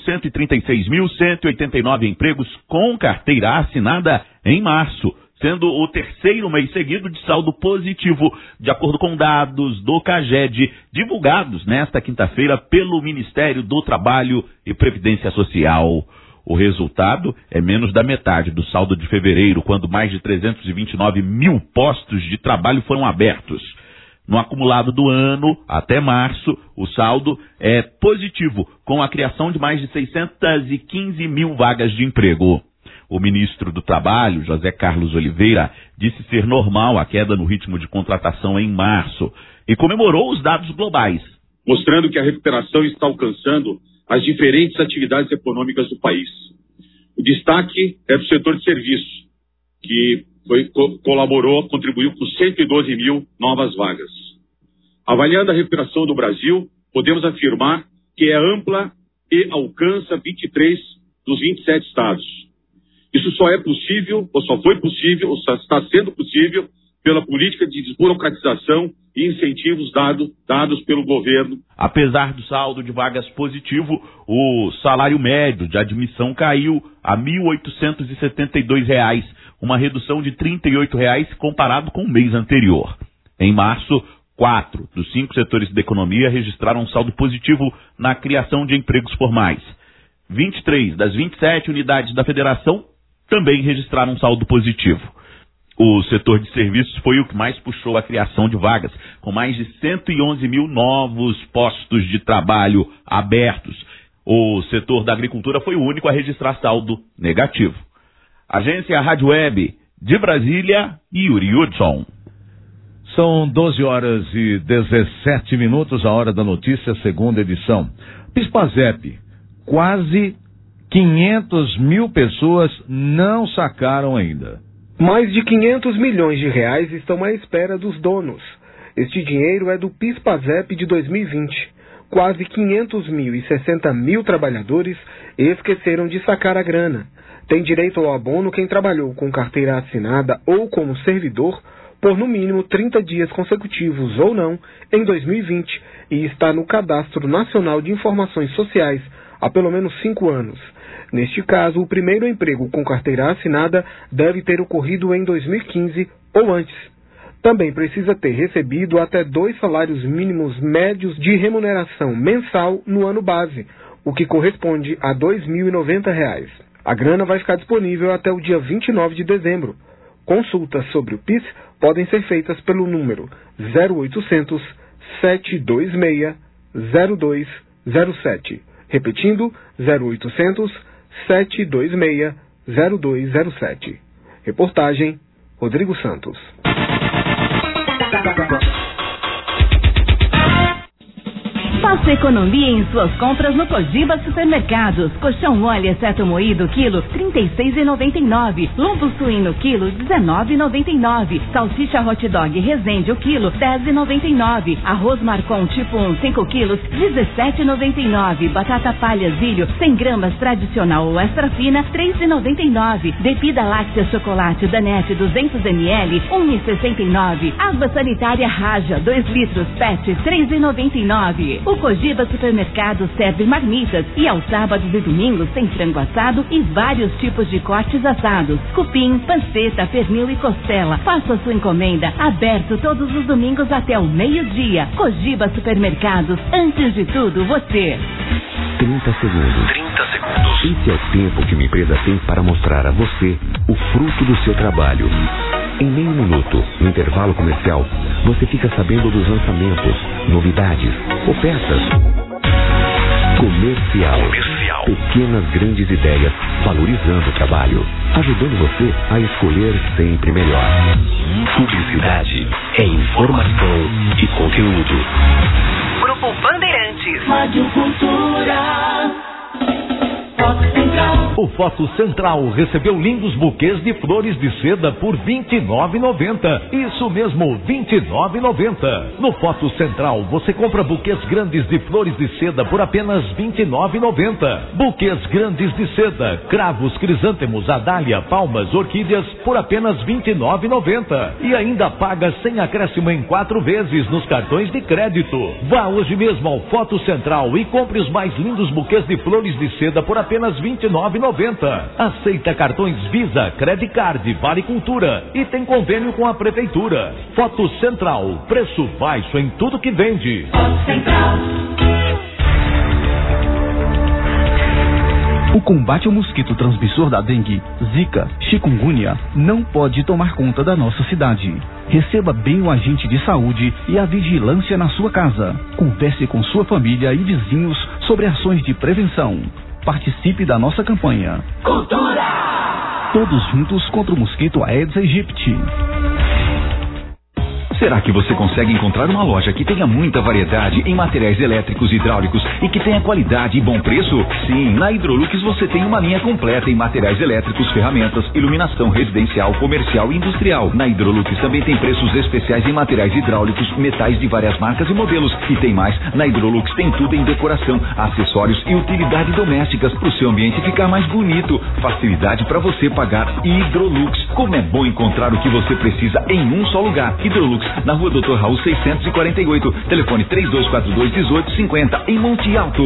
136.189 empregos com carteira assinada em março, sendo o terceiro mês seguido de saldo positivo, de acordo com dados do CAGED, divulgados nesta quinta-feira pelo Ministério do Trabalho e Previdência Social. O resultado é menos da metade do saldo de fevereiro, quando mais de 329 mil postos de trabalho foram abertos. No acumulado do ano, até março, o saldo é positivo, com a criação de mais de 615 mil vagas de emprego. O ministro do Trabalho, José Carlos Oliveira, disse ser normal a queda no ritmo de contratação em março e comemorou os dados globais, mostrando que a recuperação está alcançando as diferentes atividades econômicas do país. O destaque é do setor de serviços, que contribuiu com 112 mil novas vagas. Avaliando a recuperação do Brasil, podemos afirmar que é ampla e alcança 23 dos 27 estados. Isso só é possível, ou só foi possível, ou só está sendo possível pela política de desburocratização e incentivos dados pelo governo. Apesar do saldo de vagas positivo, o salário médio de admissão caiu a R$ 1.872, uma redução de R$ 38 comparado com o mês anterior. Em março, 4 dos 5 setores da economia registraram um saldo positivo na criação de empregos formais. 23 das 27 unidades da federação também registraram um saldo positivo. O setor de serviços foi o que mais puxou a criação de vagas, com mais de 111 mil novos postos de trabalho abertos. O setor da agricultura foi o único a registrar saldo negativo. Agência Rádio Web de Brasília, Yuri Hudson. São 12 horas e 17 minutos, a Hora da Notícia, segunda edição. PIS/PASEP, quase 500 mil pessoas não sacaram ainda. Mais de 500 milhões de reais estão à espera dos donos. Este dinheiro é do PIS/PASEP de 2020. Quase 500.060 mil trabalhadores esqueceram de sacar a grana. Tem direito ao abono quem trabalhou com carteira assinada ou como servidor por no mínimo 30 dias consecutivos ou não em 2020 e está no Cadastro Nacional de Informações Sociais há pelo menos 5 anos. Neste caso, o primeiro emprego com carteira assinada deve ter ocorrido em 2015 ou antes. Também precisa ter recebido até 2 salários mínimos médios de remuneração mensal no ano base, o que corresponde a R$ 2.090. A grana vai ficar disponível até o dia 29 de dezembro. Consultas sobre o PIS podem ser feitas pelo número 0800 726 0207. Repetindo, 0800 726 0207. Reportagem Rodrigo Santos. Faça economia em suas compras no Cogiba Supermercados. Colchão mole exceto moído, quilo, R$ 36,99. Lombo suíno, quilo, R$ 19,99. Salsicha hot dog Resende, o quilo, R$ 10,99. Arroz Marcon tipo 1, 5 quilos, R$ 17,99. Batata palha Zílio, 100 gramas tradicional ou extra fina, R$ 3,99. Bebida láctea chocolate Danette 200 ml, R$ 1,69. Água sanitária Raja, 2 litros, PET, R$ 3,99. O Cogiba Supermercado serve marmitas e aos sábados e domingos tem frango assado e vários tipos de cortes assados. Cupim, panceta, pernil e costela. Faça sua encomenda, aberto todos os domingos até o meio-dia. Cogiba Supermercados, antes de tudo, você. 30 segundos. Esse é o tempo que uma empresa tem para mostrar a você o fruto do seu trabalho. Em meio minuto, no intervalo comercial, você fica sabendo dos lançamentos, novidades, ofertas. Comercial. Pequenas grandes ideias, valorizando o trabalho, ajudando você a escolher sempre melhor. Publicidade é informação e conteúdo. Grupo Bandeirantes. Rádio Cultura. Foto Central. O Foto Central recebeu lindos buquês de flores de seda por R$ 29,90. Isso mesmo, R$ 29,90. No Foto Central você compra buquês grandes de flores de seda por apenas R$ 29,90. Buquês grandes de seda, cravos, crisântemos, adália, palmas, orquídeas por apenas R$ 29,90. E ainda paga sem acréscimo em 4 vezes nos cartões de crédito. Vá hoje mesmo ao Foto Central e compre os mais lindos buquês de flores de seda por apenas R$ 29,90. Aceita cartões Visa, Credit Card, Vale Cultura e tem convênio com a Prefeitura. Foto Central, preço baixo em tudo que vende. Foto Central. O combate ao mosquito transmissor da dengue, zika, chikungunya não pode tomar conta da nossa cidade. Receba bem o agente de saúde e a vigilância na sua casa. Converse com sua família e vizinhos sobre ações de prevenção. Participe da nossa campanha. Cultura! Todos juntos contra o mosquito Aedes aegypti. Será que você consegue encontrar uma loja que tenha muita variedade em materiais elétricos e hidráulicos e que tenha qualidade e bom preço? Sim, na Hidrolux você tem uma linha completa em materiais elétricos, ferramentas, iluminação residencial, comercial e industrial. Na Hidrolux também tem preços especiais em materiais hidráulicos, metais de várias marcas e modelos. E tem mais, na Hidrolux tem tudo em decoração, acessórios e utilidades domésticas para o seu ambiente ficar mais bonito. Facilidade para você pagar. Hidrolux. Como é bom encontrar o que você precisa em um só lugar. Hidrolux, na rua Dr. Raul 648, telefone 3242-1850, em Monte Alto.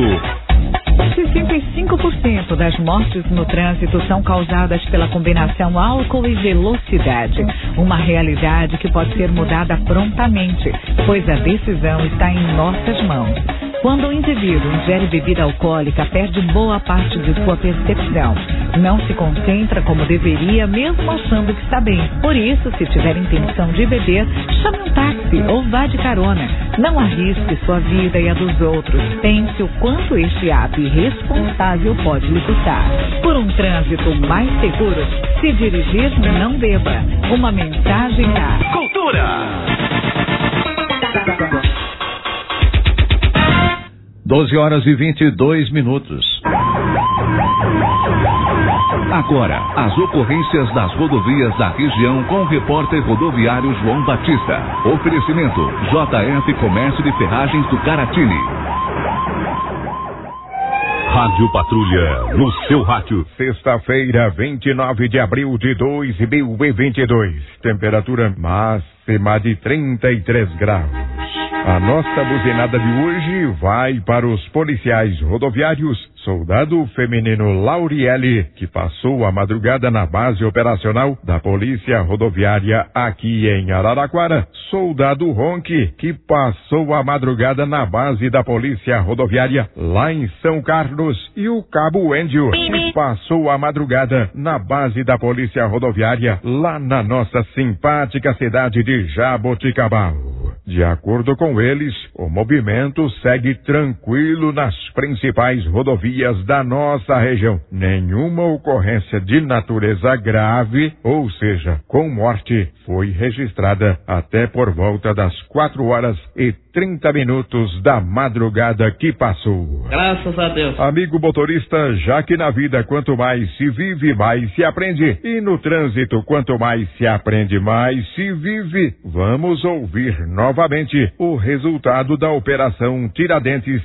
65% das mortes no trânsito são causadas pela combinação álcool e velocidade. Uma realidade que pode ser mudada prontamente, pois a decisão está em nossas mãos. Quando o indivíduo ingere bebida alcoólica, perde boa parte de sua percepção. Não se concentra como deveria, mesmo achando que está bem. Por isso, se tiver intenção de beber, chame um táxi ou vá de carona. Não arrisque sua vida e a dos outros. Pense o quanto este ato irresponsável pode lhe custar. Por um trânsito mais seguro, se dirigir, não beba. Uma mensagem da Cultura. 12h22. Agora, as ocorrências das rodovias da região com o repórter rodoviário João Batista. Oferecimento JF Comércio de Ferragens do Caratini. Rádio Patrulha, no seu rádio. Sexta-feira, 29 de abril de 2022. Temperatura máxima de 33 graus. A nossa buzinada de hoje vai para os policiais rodoviários. Soldado feminino Lauriele, que passou a madrugada na base operacional da Polícia Rodoviária aqui em Araraquara. Soldado Ronque, que passou a madrugada na base da Polícia Rodoviária lá em São Carlos. E o Cabo Índio, que passou a madrugada na base da Polícia Rodoviária lá na nossa simpática cidade de Jaboticabal. De acordo com eles, o movimento segue tranquilo nas principais rodovias da nossa região. Nenhuma ocorrência de natureza grave, ou seja, com morte, foi registrada até por volta das 4h30 da madrugada que passou. Graças a Deus. Amigo motorista, já que na vida quanto mais se vive, mais se aprende. E no trânsito, quanto mais se aprende, mais se vive. Vamos ouvir novamente o resultado da Operação Tiradentes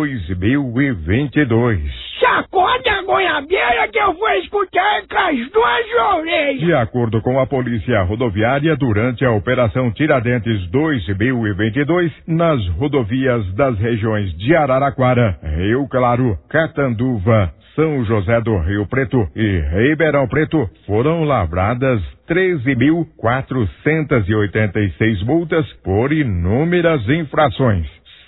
2022. Sacode a goiabeira que eu vou escutar com as duas orelhas. De acordo com a Polícia Rodoviária, durante a Operação Tiradentes 2022, nas rodovias das regiões de Araraquara, Rio Claro, Catanduva, São José do Rio Preto e Ribeirão Preto, foram lavradas 13.486 multas por inúmeras infrações.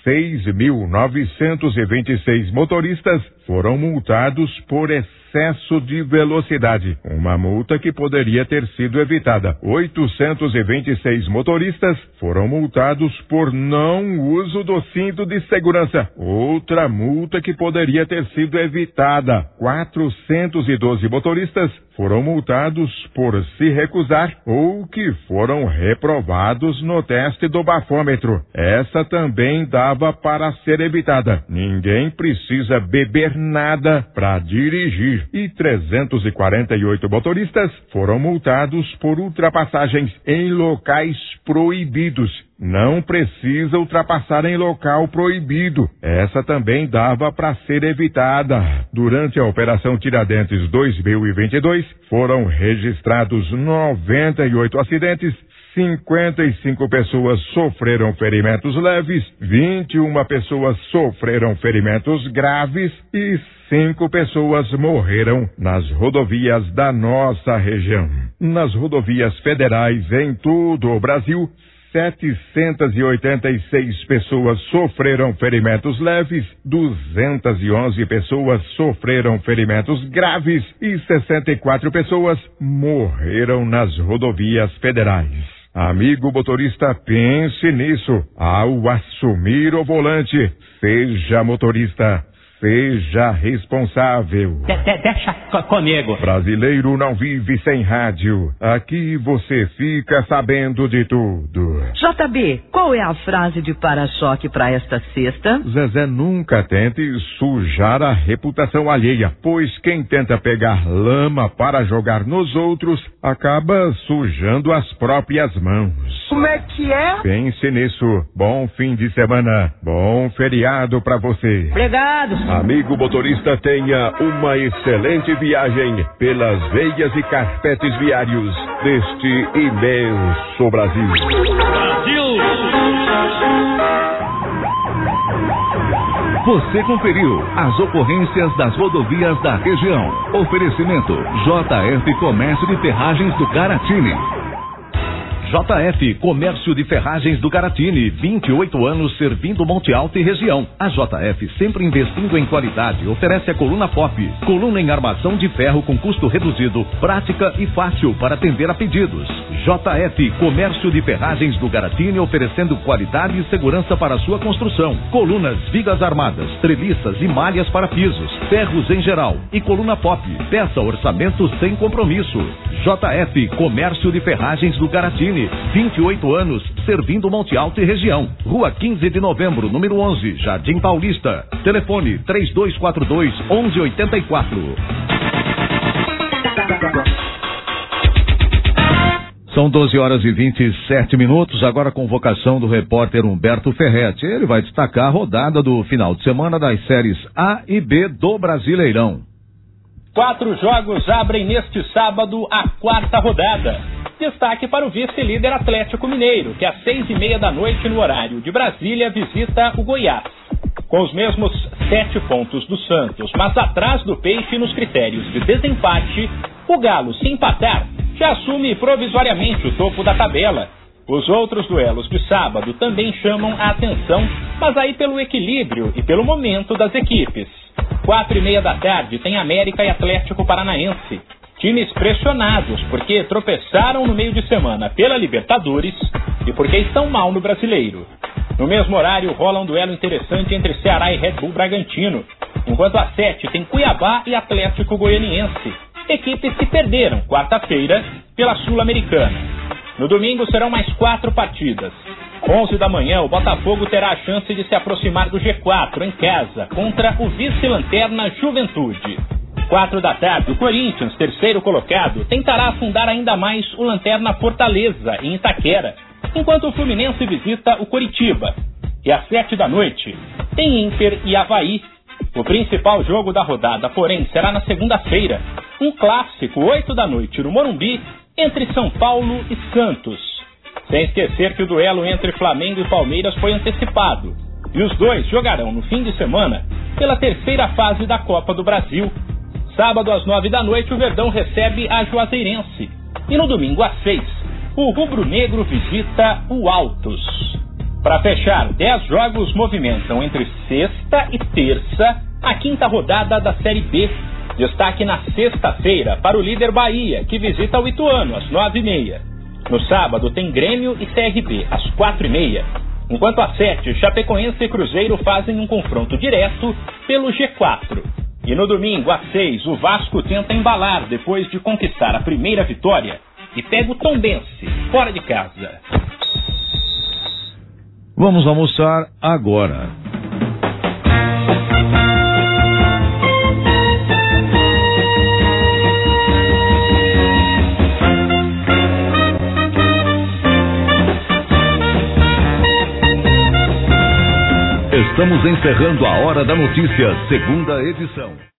6.926 motoristas foram multados por excesso de velocidade, uma multa que poderia ter sido evitada. 826 motoristas foram multados por não uso do cinto de segurança, outra multa que poderia ter sido evitada. 412 motoristas foram multados por se recusar ou que foram reprovados no teste do bafômetro. Essa também dava para ser evitada. Ninguém precisa beber nada para dirigir. E 348 motoristas foram multados por ultrapassagens em locais proibidos. Não precisa ultrapassar em local proibido. Essa também dava para ser evitada. Durante a Operação Tiradentes 2022, foram registrados 98 acidentes, 55 pessoas sofreram ferimentos leves, 21 pessoas sofreram ferimentos graves e 5 pessoas morreram nas rodovias da nossa região. Nas rodovias federais em todo o Brasil, 786 pessoas sofreram ferimentos leves, 211 pessoas sofreram ferimentos graves e 64 pessoas morreram nas rodovias federais. Amigo motorista, pense nisso. Ao assumir o volante, seja motorista, seja responsável. Deixa comigo. Brasileiro não vive sem rádio. Aqui você fica sabendo de tudo. JB, qual é a frase de para-choque para esta sexta? Zezé, nunca tente sujar a reputação alheia, pois quem tenta pegar lama para jogar nos outros acaba sujando as próprias mãos. Como é que é? Pense nisso. Bom fim de semana. Bom feriado para você. Obrigado. Amigo motorista, tenha uma excelente viagem pelas veias e carpetes viários deste imenso Brasil. Você conferiu as ocorrências das rodovias da região. Oferecimento JF Comércio de Ferragens do Caratini. JF Comércio de Ferragens do Caratini, 28 anos servindo Monte Alto e região. A JF, sempre investindo em qualidade, oferece a coluna pop, coluna em armação de ferro com custo reduzido, prática e fácil para atender a pedidos. JF Comércio de Ferragens do Caratini, oferecendo qualidade e segurança para a sua construção. Colunas, vigas armadas, treliças e malhas para pisos, ferros em geral e coluna pop. Peça orçamento sem compromisso. JF Comércio de Ferragens do Caratini, 28 anos, servindo Monte Alto e região. Rua 15 de Novembro, número 11, Jardim Paulista. Telefone 3242-1184. São 12 horas e 27 minutos, agora a convocação do repórter Humberto Ferretti. Ele vai destacar a rodada do final de semana das séries A e B do Brasileirão. 4 jogos abrem neste sábado a 4ª rodada. Destaque para o vice-líder Atlético Mineiro, que às 6:30 da noite no horário de Brasília visita o Goiás. Com os mesmos 7 pontos do Santos, mas atrás do Peixe nos critérios de desempate, o Galo, se empatar, já assume provisoriamente o topo da tabela. Os outros duelos de sábado também chamam a atenção, mas aí pelo equilíbrio e pelo momento das equipes. 4:30 da tarde tem América e Atlético Paranaense. Times pressionados porque tropeçaram no meio de semana pela Libertadores e porque estão mal no Brasileiro. No mesmo horário rola um duelo interessante entre Ceará e Red Bull Bragantino, enquanto às 7 tem Cuiabá e Atlético Goianiense, equipes que perderam quarta-feira pela Sul-Americana. No domingo serão mais 4 partidas. 11 da manhã, o Botafogo terá a chance de se aproximar do G4 em casa contra o vice-lanterna Juventude. 4 da tarde, o Corinthians, terceiro colocado, tentará afundar ainda mais o lanterna Fortaleza em Itaquera, enquanto o Fluminense visita o Coritiba. E às 7 da noite, tem Inter e Avaí. O principal jogo da rodada, porém, será na segunda-feira. Um clássico, 8 da noite, no Morumbi, entre São Paulo e Santos. Sem esquecer que o duelo entre Flamengo e Palmeiras foi antecipado. E os dois jogarão no fim de semana pela terceira fase da Copa do Brasil. Sábado às 9 da noite, o Verdão recebe a Juazeirense. E no domingo às 6, o rubro-negro visita o Altos. Para fechar, 10 jogos movimentam entre sexta e terça a 5ª rodada da Série B. Destaque na sexta-feira para o líder Bahia, que visita o Ituano às 9:30. No sábado tem Grêmio e CRB às 4:30. Enquanto às 7, Chapecoense e Cruzeiro fazem um confronto direto pelo G4. E no domingo, às 6, o Vasco tenta embalar depois de conquistar a primeira vitória e pega o Tombense, fora de casa. Vamos almoçar agora. Estamos encerrando a Hora da Notícia, segunda edição.